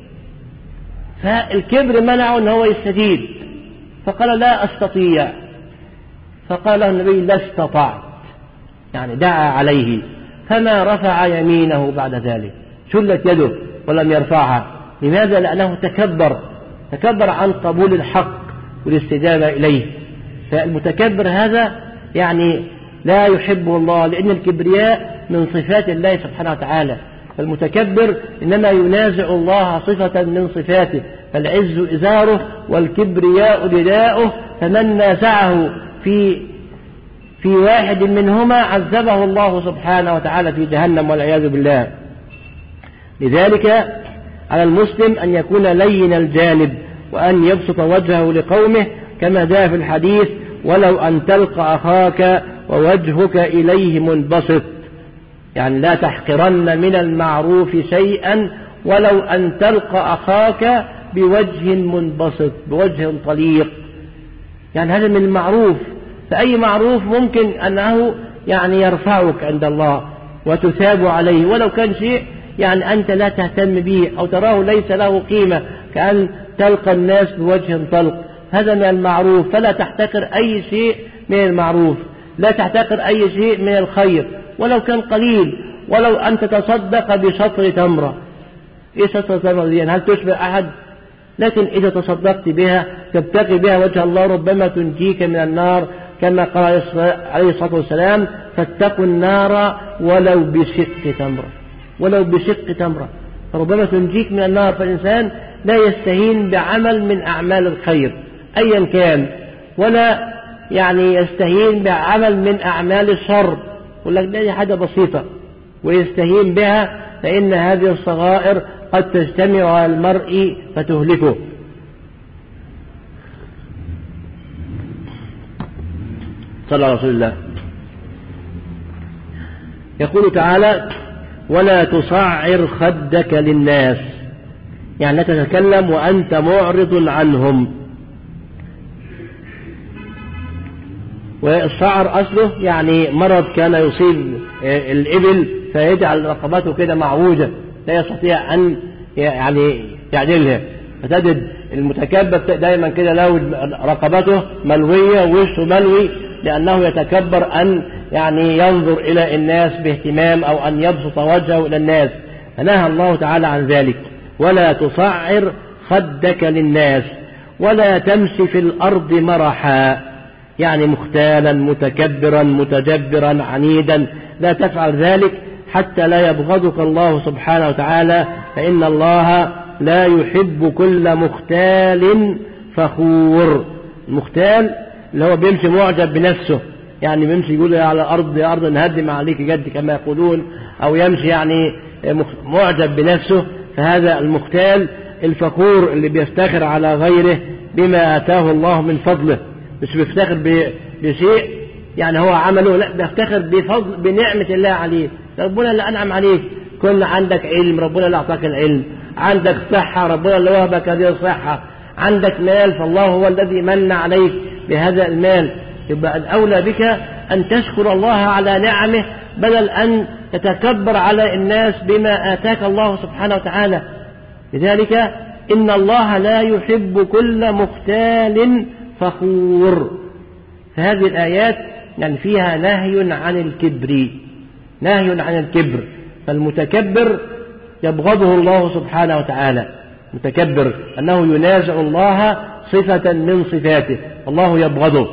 فالكبر منعه ان هو يستجيب، فقال: لا أستطيع. فقال له النبي: لا استطعت، يعني دعا عليه، فما رفع يمينه بعد ذلك، شلت يده ولم يرفعها. لماذا؟ لأنه تكبر عن قبول الحق والاستجابة إليه. فالمتكبر هذا يعني لا يحبه الله، لأن الكبرياء من صفات الله سبحانه وتعالى. فالمتكبر إنما ينازع الله صفة من صفاته، فالعز إزاره والكبرياء رداؤه، فمن نازعه في واحد منهما عذبه الله سبحانه وتعالى في جهنم والعياذ بالله. لذلك على المسلم أن يكون لين الجانب وأن يبسط وجهه لقومه كما جاء في الحديث: ولو أن تلقى أخاك ووجهك إليه منبسط، يعني لا تحقرن من المعروف شيئا ولو أن تلقى أخاك بوجه منبسط، بوجه طليق. يعني هذا من المعروف. فأي معروف ممكن أنه يعني يرفعك عند الله وتثاب عليه، ولو كان شيء يعني أنت لا تهتم به أو تراه ليس له قيمة، كأن تلقى الناس بوجه طلق. هذا من المعروف. فلا تحتقر أي شيء من المعروف، لا تحتقر أي شيء من الخير ولو كان قليل، ولو أن تتصدق بشطر تمرة. إيه شطر تمرة دي؟ هل تشبه أحد؟ لكن إذا تصدقت بها تبتغي بها وجه الله ربما تنجيك من النار، كما قال عليه الصلاة والسلام: فاتقوا النار ولو بشق تمرة. ولو بشق تمرة، فربما تنجيك من النار. فالإنسان لا يستهين بعمل من أعمال الخير أيا كان، ولا يعني يستهين بعمل من أعمال الشر، يقول لك دي حاجة بسيطة ويستهين بها فإن هذه الصغائر قد تجتمع على المرء فتهلكه. صلى على رسول الله. يقول تعالى: ولا تصعر خدك للناس، يعني لا تتكلم وأنت معرض عنهم. والصعر أصله يعني مرض كان يصيب الإبل فيجعل رقبته كده معوجة لا يستطيع أن يعني يعدلها، فتجد المتكبر دائما كده له رقبته ملوية ووشه ملوي، لأنه يتكبر أن يعني ينظر إلى الناس باهتمام أو أن يبسط وجهه إلى الناس، فنهى الله تعالى عن ذلك. ولا تصعر خدك للناس ولا تمشي في الأرض مرحا، يعني مختالا متكبرا متجبرا عنيدا، لا تفعل ذلك حتى لا يبغضك الله سبحانه وتعالى، فإن الله لا يحب كل مختال فخور. المختال اللي هو بيمشي معجب بنفسه، يعني بيمشي يقول على الأرض يا أرض نهدم عليك جد كما يقولون، أو يمشي يعني معجب بنفسه، فهذا المختال الفخور اللي بيفتخر على غيره بما آتاه الله من فضله، مش بيفتخر بشيء يعني هو عمله، لا بيفتخر بفضل بنعمة الله عليه. ربنا اللي أنعم عليك، كل عندك علم ربنا اللي أعطاك العلم، عندك صحة ربنا اللي وهبك هذه الصحة، عندك مال فالله هو الذي من عليك بهذا المال. يبقى الأولى بك أن تشكر الله على نعمه بدل أن تتكبر على الناس بما آتاك الله سبحانه وتعالى. لذلك إن الله لا يحب كل مختال فخور. فهذه الآيات يعني فيها نهي عن الكبر، نهي عن الكبر، فالمتكبر يبغضه الله سبحانه وتعالى، متكبر أنه ينازع الله صفة من صفاته الله يبغضه.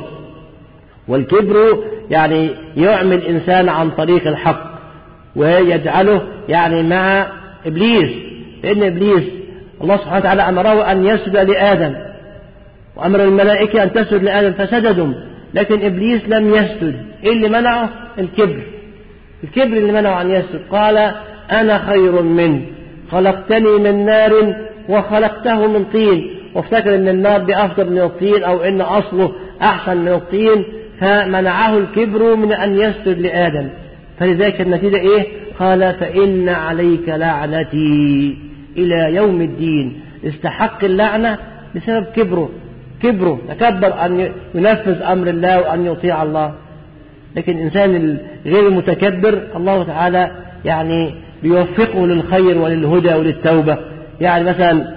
والكبر يعني يعمي الإنسان عن طريق الحق ويجعله يعني مع إبليس، لأن إبليس الله سبحانه وتعالى أمره أن يسجد لآدم وأمر الملائكة أن تسجد لآدم فسجدوا، لكن إبليس لم يسجد. إيه اللي منعه؟ الكبر. الكبر اللي منعه أن يسجد. قال أنا خير منه خلقتني من نار وخلقته من طين، وافتكر أن النار دي أفضل من الطين أو أن أصله أحسن من الطين، فمنعه الكبر من أن يسجد لآدم. فلذلك النتيجة إيه؟ قال فإن عليك لعنتي إلى يوم الدين. استحق اللعنة بسبب كبره تكبر أن ينفذ أمر الله وأن يطيع الله. لكن الإنسان غير المتكبر الله تعالى يعني بيوفقه للخير وللهدى وللتوبة. يعني مثلا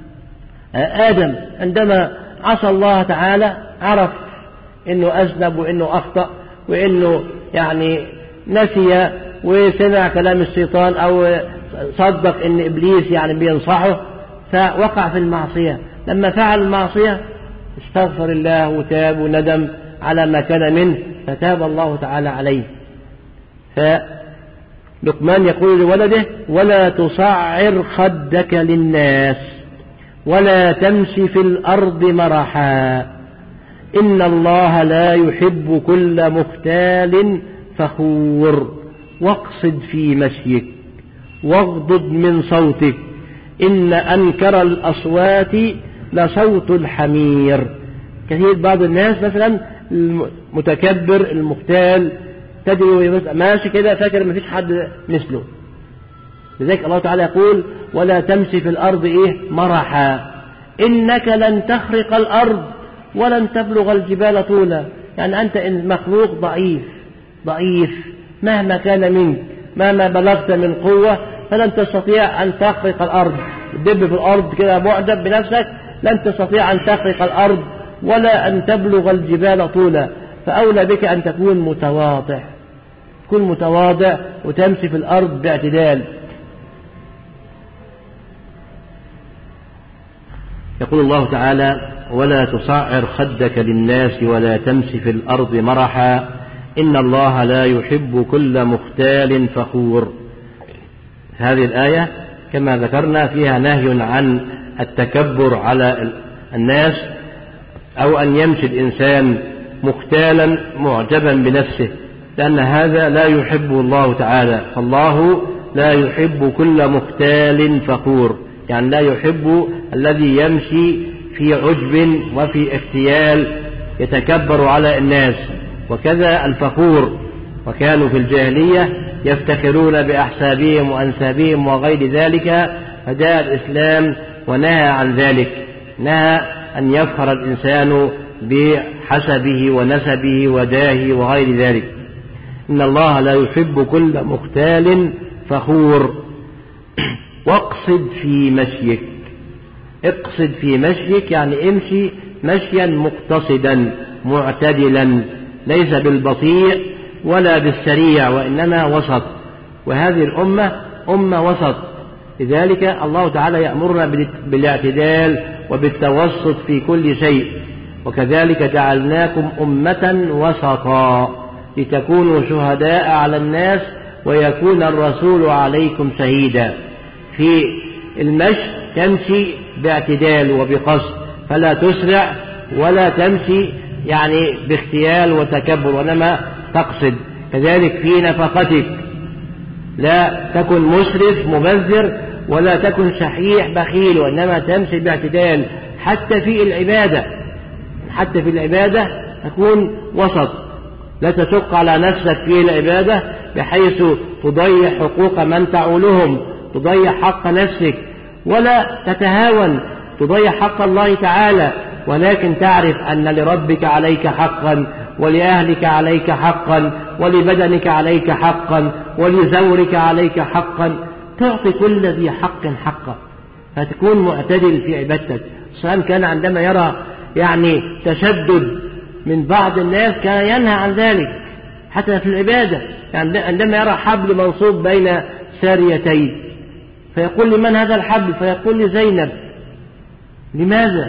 آدم عندما عصى الله تعالى عرف إنه أذنب وإنه أخطأ وإنه يعني نسي وسمع كلام الشيطان أو صدق إن إبليس يعني بينصحه، فوقع في المعصية. لما فعل المعصية استغفر الله وتاب وندم على ما كان منه فتاب الله تعالى عليه. فلقمان يقول لولده ولا تصعر خدك للناس ولا تمشي في الأرض مرحا إن الله لا يحب كل مختال فخور واقصد في مشيك واغضض من صوتك إن أنكر الأصوات لصوت الحمير. كثير بعض الناس مثلا المتكبر المختال تجري ماشي كده فاكر ما فيش حد مثله. لذلك الله تعالى يقول ولا تمشي في الأرض مرحا إنك لن تخرق الأرض ولن تبلغ الجبال طولا. يعني أنت مخلوق ضعيف مهما كان منك، مهما بلغت من قوة فلن تستطيع أن تخرق الأرض. تدب في الأرض كده معجب بنفسك، لن تستطيع أن تخرق الأرض ولا أن تبلغ الجبال طولا. فأولى بك أن تكون متواضع وتمشي في الأرض باعتدال. يقول الله تعالى ولا تصعر خدك للناس ولا تمشي في الأرض مرحا إن الله لا يحب كل مختال فخور. هذه الآية كما ذكرنا فيها نهي عن التكبر على الناس أو أن يمشي الإنسان مختالا معجبا بنفسه، لأن هذا لا يحبه الله تعالى. فالله لا يحب كل مختال فخور، يعني لا يحب الذي يمشي في عجب وفي اختيال يتكبر على الناس، وكذا الفخور. وكانوا في الجاهلية يفتخرون بأحسابهم وأنسابهم وغير ذلك، فجاء الإسلام ونهى عن ذلك، نهى أن يفخر الإنسان بحسبه ونسبه وداهه وغير ذلك. إن الله لا يحب كل مختال فخور. واقصد في مشيك، اقصد في مشيك يعني امشي مشيا مقتصدا معتدلا، ليس بالبطيء ولا بالسريع، وإنما وسط. وهذه الأمة أمة وسط، لذلك الله تعالى يأمرنا بالاعتدال وبالتوسط في كل شيء. وكذلك جعلناكم أمة وسطا لتكونوا شهداء على الناس ويكون الرسول عليكم شهيدا. في المشي تمشي باعتدال وبقصد، فلا تسرع ولا تمشي يعني باختيال وتكبر، وإنما تقصد. كذلك في نفقتك لا تكن مسرف مبذر ولا تكن شحيح بخيل، وإنما تمشي باعتدال. حتى في العبادة تكون وسط، لا تشق على نفسك في العبادة بحيث تضيع حقوق من تعولهم، تضيع حق نفسك، ولا تتهاون تضيع حق الله تعالى، ولكن تعرف أن لربك عليك حقا، ولأهلك عليك حقا، ولبدنك عليك حقا، ولزورك عليك حقا. تعطي كل ذي حق حقه، فتكون معتدل في عبادتك. الصيام كان عندما يرى يعني تشدد من بعض الناس كان ينهى عن ذلك حتى في العبادة. يعني عندما يرى حبل منصوب بين ساريتين فيقول لمن هذا الحبل؟ فيقول لزينب. لماذا؟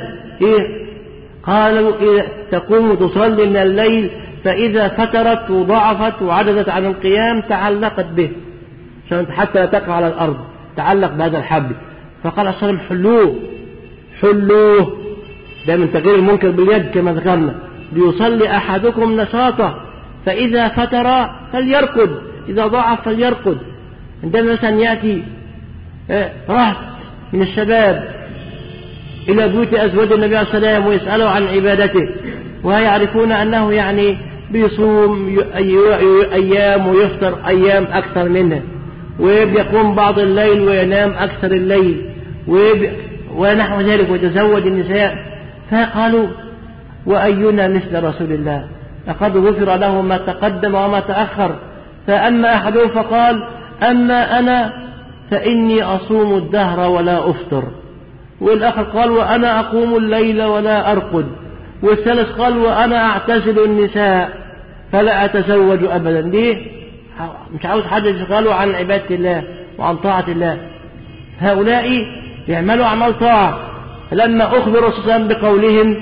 قالوا تقوم تصلي من الليل فإذا فترت وضعفت وعجزت عن القيام تعلقت به حتى لا تقع على الأرض، تعلق بهذا الحبل. فقال صلى الله عليه وسلم حلوه، ده من تغيير المنكر باليد كما ذكرنا. ليصلي أحدكم نشاطه فإذا فتر فليركض، إذا ضعف فليركض. عندما مثلا يأتي رهط من الشباب إلى بيوت أزواج النبي عليه الصلاة والسلام ويسألوا عن عبادته، ويعرفون أنه يعني بيصوم أيام ويفطر أيام أكثر منها، ويقوم بعض الليل وينام أكثر الليل ونحو ذلك، ويتزوج النساء. فقالوا وأينا مثل رسول الله لقد غفر له ما تقدم وما تأخر. فأما أحدهم فقال أما أنا فإني أصوم الدهر ولا أفطر، والآخر قال وأنا أقوم الليل ولا أرقد، والثالث قال وأنا أعتزل النساء فلا أتزوج أبدا. ليه؟ مش عاوز حد يشغله عن عبادة الله وعن طاعة الله. هؤلاء يعملوا أعمال طاعة، فلما أخبر الرسول صلى الله عليه وسلم بقولهم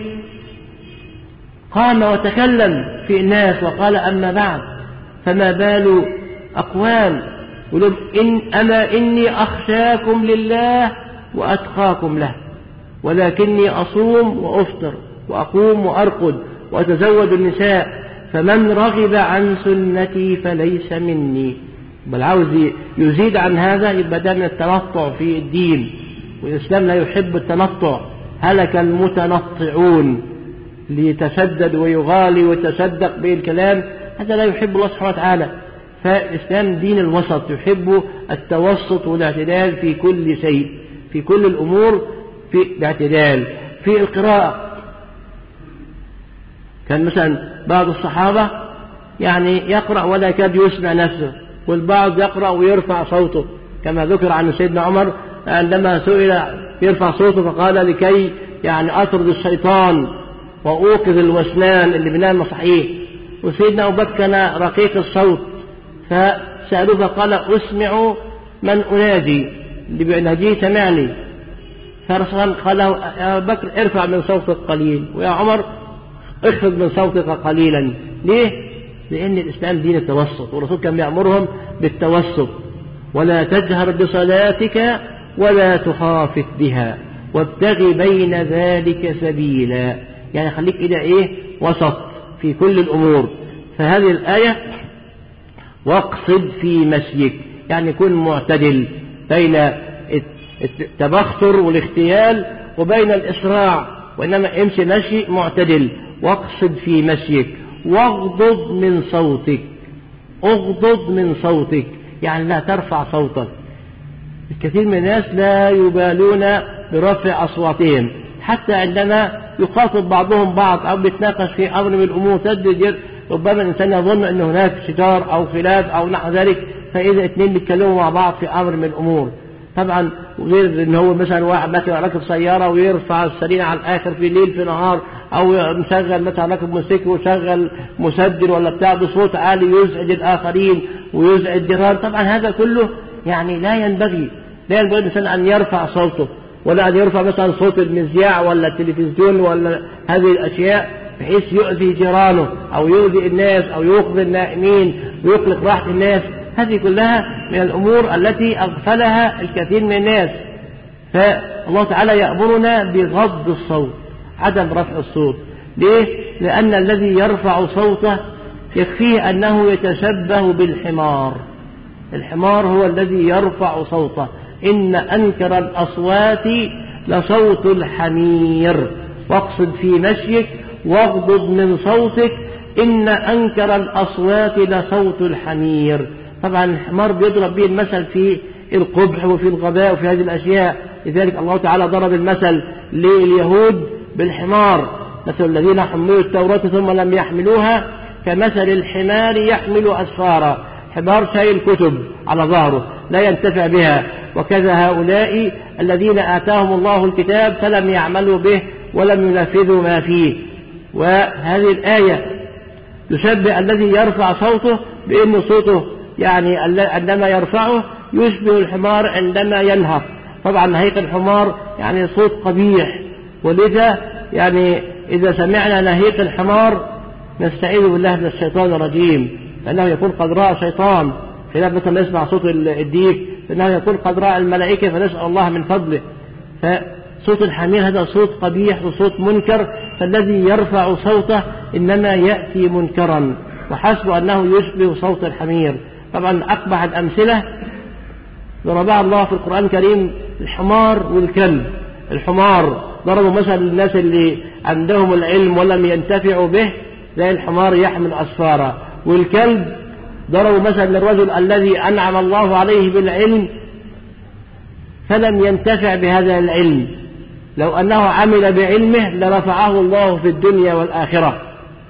قام وتكلم في الناس وقال أما بعد فما بال أقوام يقولون أما إني أخشاكم لله وأتقاكم له، ولكني أصوم وأفطر وأقوم وأرقد وأتزوج النساء، فمن رغب عن سنتي فليس مني. بل عاوز يزيد عن هذا يبقى ده من التنطع في الدين، والإسلام لا يحب التنطع. هلك المتنطعون، ليتشدد ويغالي ويتصدق بالكلام، هذا لا يحب الله سبحانه وتعالى. فالإسلام دين الوسط، يحب التوسط والاعتدال في كل شيء، في كل الأمور باعتدال. في القراءة كان مثلا بعض الصحابة يعني يقرأ ولا يكاد يسمع نفسه، والبعض يقرأ ويرفع صوته، كما ذكر عن سيدنا عمر عندما سئل يرفع صوته فقال لكي يعني أطرد الشيطان وأوقظ الوسنان اللي بنام صحيح. وسيدنا أبو بكر كان رقيق الصوت، فسألوه فقال أسمع من أنادي، اللي بيناديه سمعني. فرسول قال له يا أبو بكر ارفع من صوتك قليل، ويا عمر اخفض من صوتك قليلا. ليه؟ لأن الإسلام دين التوسط، والرسول كان يأمرهم بالتوسط. ولا تجهر بصلاتك ولا تخافت بها وابتغي بين ذلك سبيلا، يعني خليك كده وسط في كل الأمور. فهذه الآية واقصد في مشيك، يعني يكون معتدل بين التبختر والاختيال وبين الإسراع، وإنما امشي مشي معتدل. واقصد في مشيك واغضض من صوتك. اغضض من صوتك يعني لا ترفع صوتك. الكثير من الناس لا يبالون برفع أصواتهم، حتى عندما يخاطب بعضهم بعض أو بيتناقش في أمر من الأمور تجد ربما الإنسان يظن أن هناك شجار أو خلاف أو نحو ذلك، فإذا اثنين بيتكلموا مع بعض في أمر من الأمور طبعا، غير ان هو مثلا واحد مثلا راكب سياره ويرفع السرير على الاخر في ليل في نهار، او مشغل مثلا راكب موسيقى وشغل مسجل ولا بتاع بصوت عالي يزعج الاخرين ويزعج الجيران. طبعا هذا كله يعني لا ينبغي الانسان ان يرفع صوته، ولا ان يرفع مثلا صوت المذياع ولا التلفزيون ولا هذه الاشياء بحيث يؤذي جيرانه او يؤذي الناس او يخزي النائمين ويقلق راحه الناس. هذه كلها من الأمور التي أغفلها الكثير من الناس. فالله تعالى يأمرنا بغض الصوت، عدم رفع الصوت. ليه؟ لأن الذي يرفع صوته يكفيه أنه يتشبه بالحمار. الحمار هو الذي يرفع صوته. إن أنكر الأصوات لصوت الحمير. واقصد في مشيك واغضض من صوتك إن أنكر الأصوات لصوت الحمير. طبعا الحمار بيضرب به المثل في القبح وفي الغباء وفي هذه الأشياء، لذلك الله تعالى ضرب المثل لليهود بالحمار. مثل الذين حملوا التوراة ثم لم يحملوها كمثل الحمار يحمل أسفارا. حمار شايل كتب على ظهره لا ينتفع بها. وكذا هؤلاء الذين آتاهم الله الكتاب فلم يعملوا به ولم ينفذوا ما فيه. وهذه الآية تشبه الذي يرفع صوته بأن صوته يعني عندما يرفعه يشبه الحمار عندما ينهق. طبعا نهيق الحمار يعني صوت قبيح، ولذا يعني إذا سمعنا نهيق الحمار نستعيذ بالله من الشيطان الرجيم، لأنه يكون قد رأى شيطان، خلاف مثلا نسمع صوت الديك فإنه يكون قد رأى الملائكة فنسأل الله من فضله. فصوت الحمير هذا صوت قبيح وصوت منكر، فالذي يرفع صوته إنما يأتي منكرا، وحسب أنه يشبه صوت الحمير. طبعا أقبح الأمثلة ضربها الله في القرآن الكريم الحمار والكلب. الحمار ضربوا مثلا للناس اللي عندهم العلم ولم ينتفعوا به زي الحمار يحمل أسفارا، والكلب ضربوا مثلا للرجل الذي أنعم الله عليه بالعلم فلم ينتفع بهذا العلم، لو أنه عمل بعلمه لرفعه الله في الدنيا والآخرة.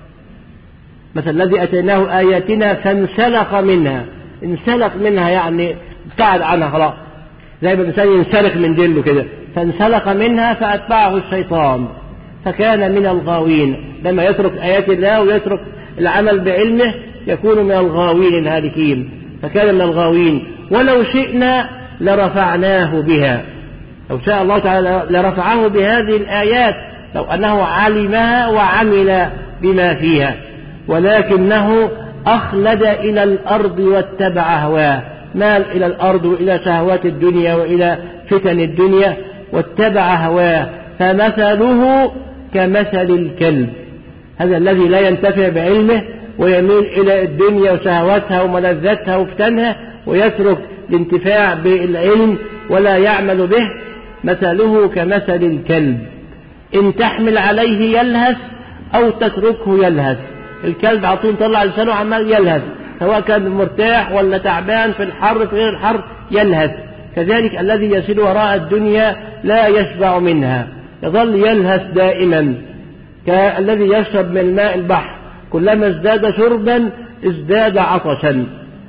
مثل الذي أتيناه آياتنا فانسلخ منها. انسلخ منها يعني ابتعد عنها خلاص، زي ما الإنسان ينسلخ من جلده كده. فانسلخ منها فأتبعه الشيطان فكان من الغاوين. لما يترك آيات الله ويترك العمل بعلمه يكون من الغاوين الهالكين، فكان من الغاوين. ولو شئنا لرفعناه بها، لو شاء الله تعالى لرفعه بهذه الآيات لو أنه علمها وعمل بما فيها، ولكنه أخلد إلى الأرض واتبع هواه. مال إلى الأرض وإلى شهوات الدنيا وإلى فتن الدنيا واتبع هواه، فمثله كمثل الكلب. هذا الذي لا ينتفع بعلمه ويميل إلى الدنيا وشهواتها وملذاتها وفتنها ويترك الانتفاع بالعلم ولا يعمل به، مثله كمثل الكلب إن تحمل عليه يلهث أو تتركه يلهث. الكلب على طول طلع لسانه عمال يلهث، سواء كان مرتاح ولا تعبان في الحر في غير الحر يلهث. كذلك الذي يسير وراء الدنيا لا يشبع منها، يظل يلهث دائما، كالذي يشرب من ماء البحر كلما ازداد شربا ازداد عطشا.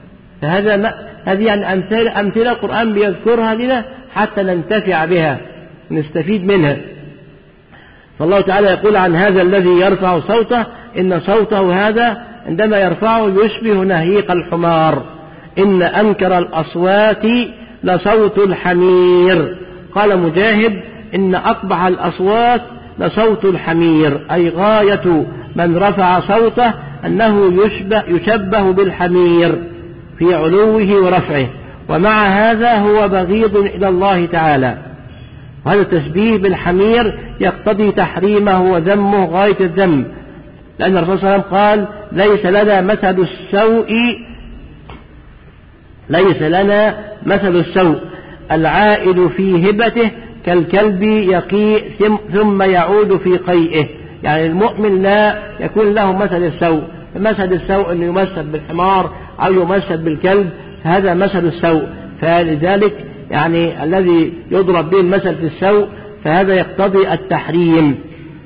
هذه يعني أمثلة القرآن بيذكرها لنا حتى ننتفع بها ونستفيد منها. فالله تعالى يقول عن هذا الذي يرفع صوته إن صوته هذا عندما يرفعه يشبه نهيق الحمار. إن أنكر الأصوات لصوت الحمير. قال مجاهد إن أقبح الأصوات لصوت الحمير، أي غاية من رفع صوته أنه يشبه بالحمير في علوه ورفعه، ومع هذا هو بغيض إلى الله تعالى. وهذا التشبيه بالحمير يقتضي تحريمه وذمه غاية الذم، لأن الرسول صلى الله عليه وسلم قال ليس لنا مثل السوء ليس لنا مثل السوء، العائد في هبته كالكلب يقيء ثم يعود في قيئه. يعني المؤمن لا يكون له مثل السوء، مثل السوء أنه يمثل بالحمار أو يمثل بالكلب، هذا مثل السوء. فلذلك يعني الذي يضرب به المثل في السوء فهذا يقتضي التحريم.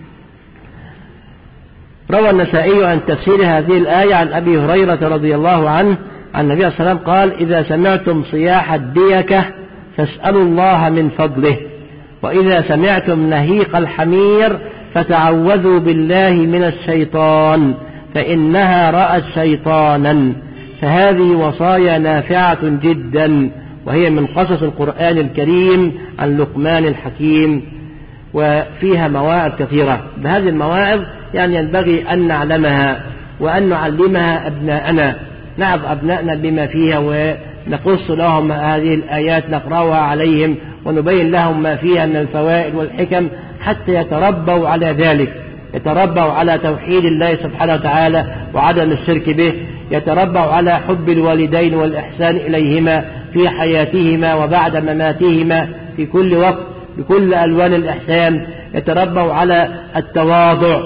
روى النسائي عن تفسير هذه الآية عن أبي هريرة رضي الله عنه عن النبي صلى الله عليه وسلم قال: إذا سمعتم صياح الديكة فاسألوا الله من فضله، وإذا سمعتم نهيق الحمير فتعوذوا بالله من الشيطان فإنها رأت شيطانا. فهذه وصايا نافعة جدا، وهي من قصص القرآن الكريم عن لقمان الحكيم، وفيها مواعظ كثيرة. بهذه المواعظ يعني ينبغي أن نعلمها وأن نعلمها أبناءنا، نعظ أبناءنا بما فيها ونقص لهم هذه الآيات، نقرأها عليهم ونبين لهم ما فيها من الفوائد والحكم حتى يتربوا على ذلك، يتربوا على توحيد الله سبحانه وتعالى وعدم الشرك به، يتربوا على حب الوالدين والإحسان إليهما في حياتهما وبعد مماتهما في كل وقت بكل ألوان الإحسان، يتربوا على التواضع،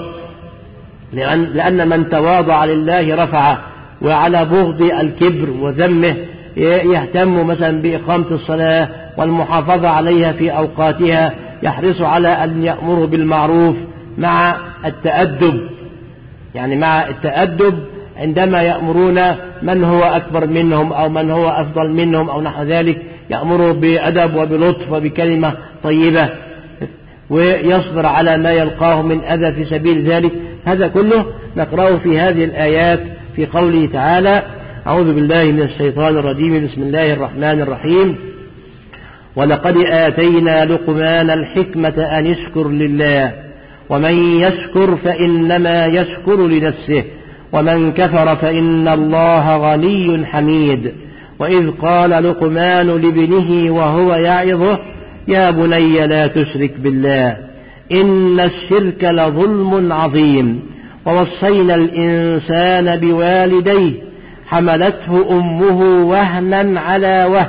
لأن من تواضع لله رفعه، وعلى بغض الكبر وذمه، يهتم مثلا بإقامة الصلاة والمحافظة عليها في أوقاتها، يحرص على أن يأمر بالمعروف مع التأدب، يعني مع التأدب عندما يأمرون من هو أكبر منهم أو من هو أفضل منهم أو نحو ذلك، يأمروا بأدب وبلطف وبكلمة طيبة، ويصبر على ما يلقاه من أذى في سبيل ذلك. هذا كله نقرأه في هذه الآيات في قوله تعالى: أعوذ بالله من الشيطان الرجيم، بسم الله الرحمن الرحيم: ولقد آتينا لقمان الحكمة أن يشكر لله، ومن يشكر فإنما يشكر لنفسه، ومن كفر فإن الله غني حميد. وإذ قال لقمان لابنه وهو يعظه: يا بني لا تشرك بالله إن الشرك لظلم عظيم. ووصينا الإنسان بوالديه حملته أمه وهنا على وهن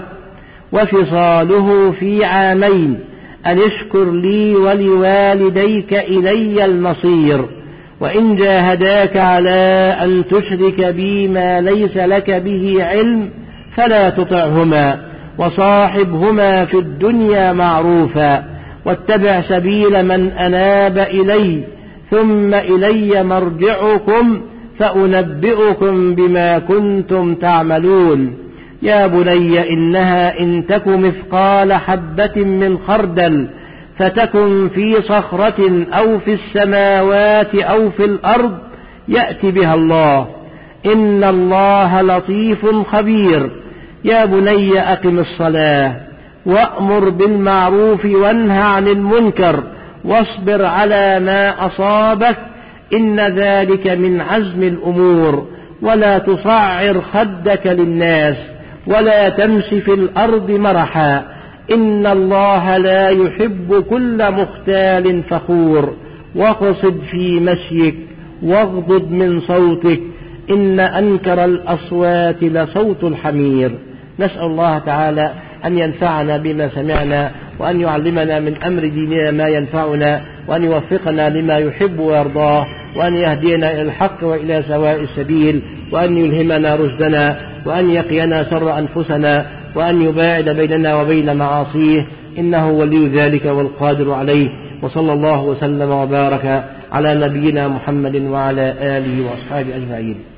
وفصاله في عامين أن اشكر لي ولوالديك إلي المصير. وإن جاهداك على أن تشرك بي ما ليس لك به علم فلا تطعهما وصاحبهما في الدنيا معروفا واتبع سبيل من أناب إلي ثم إلي مرجعكم فأنبئكم بما كنتم تعملون. يا بني إنها إن تك مثقال حبة من خردل فتكن في صخرة أو في السماوات أو في الأرض يأتي بها الله إن الله لطيف خبير. يا بني أقم الصلاة وأمر بالمعروف وانهى عن المنكر واصبر على ما أصابك إن ذلك من عزم الأمور. ولا تصعر خدك للناس ولا تمش في الأرض مرحا إن الله لا يحب كل مختال فخور. واقصد في مشيك واغضض من صوتك إن أنكر الأصوات لصوت الحمير. نسأل الله تعالى أن ينفعنا بما سمعنا وأن يعلمنا من أمر ديننا ما ينفعنا وأن يوفقنا لما يحب ويرضاه وأن يهدينا إلى الحق وإلى سواء السبيل وأن يلهمنا رشدنا وأن يقينا شر أنفسنا وأن يباعد بيننا وبين معاصيه إنه ولي ذلك والقادر عليه. وصلى الله وسلم وبارك على نبينا محمد وعلى آله وأصحابه أجمعين.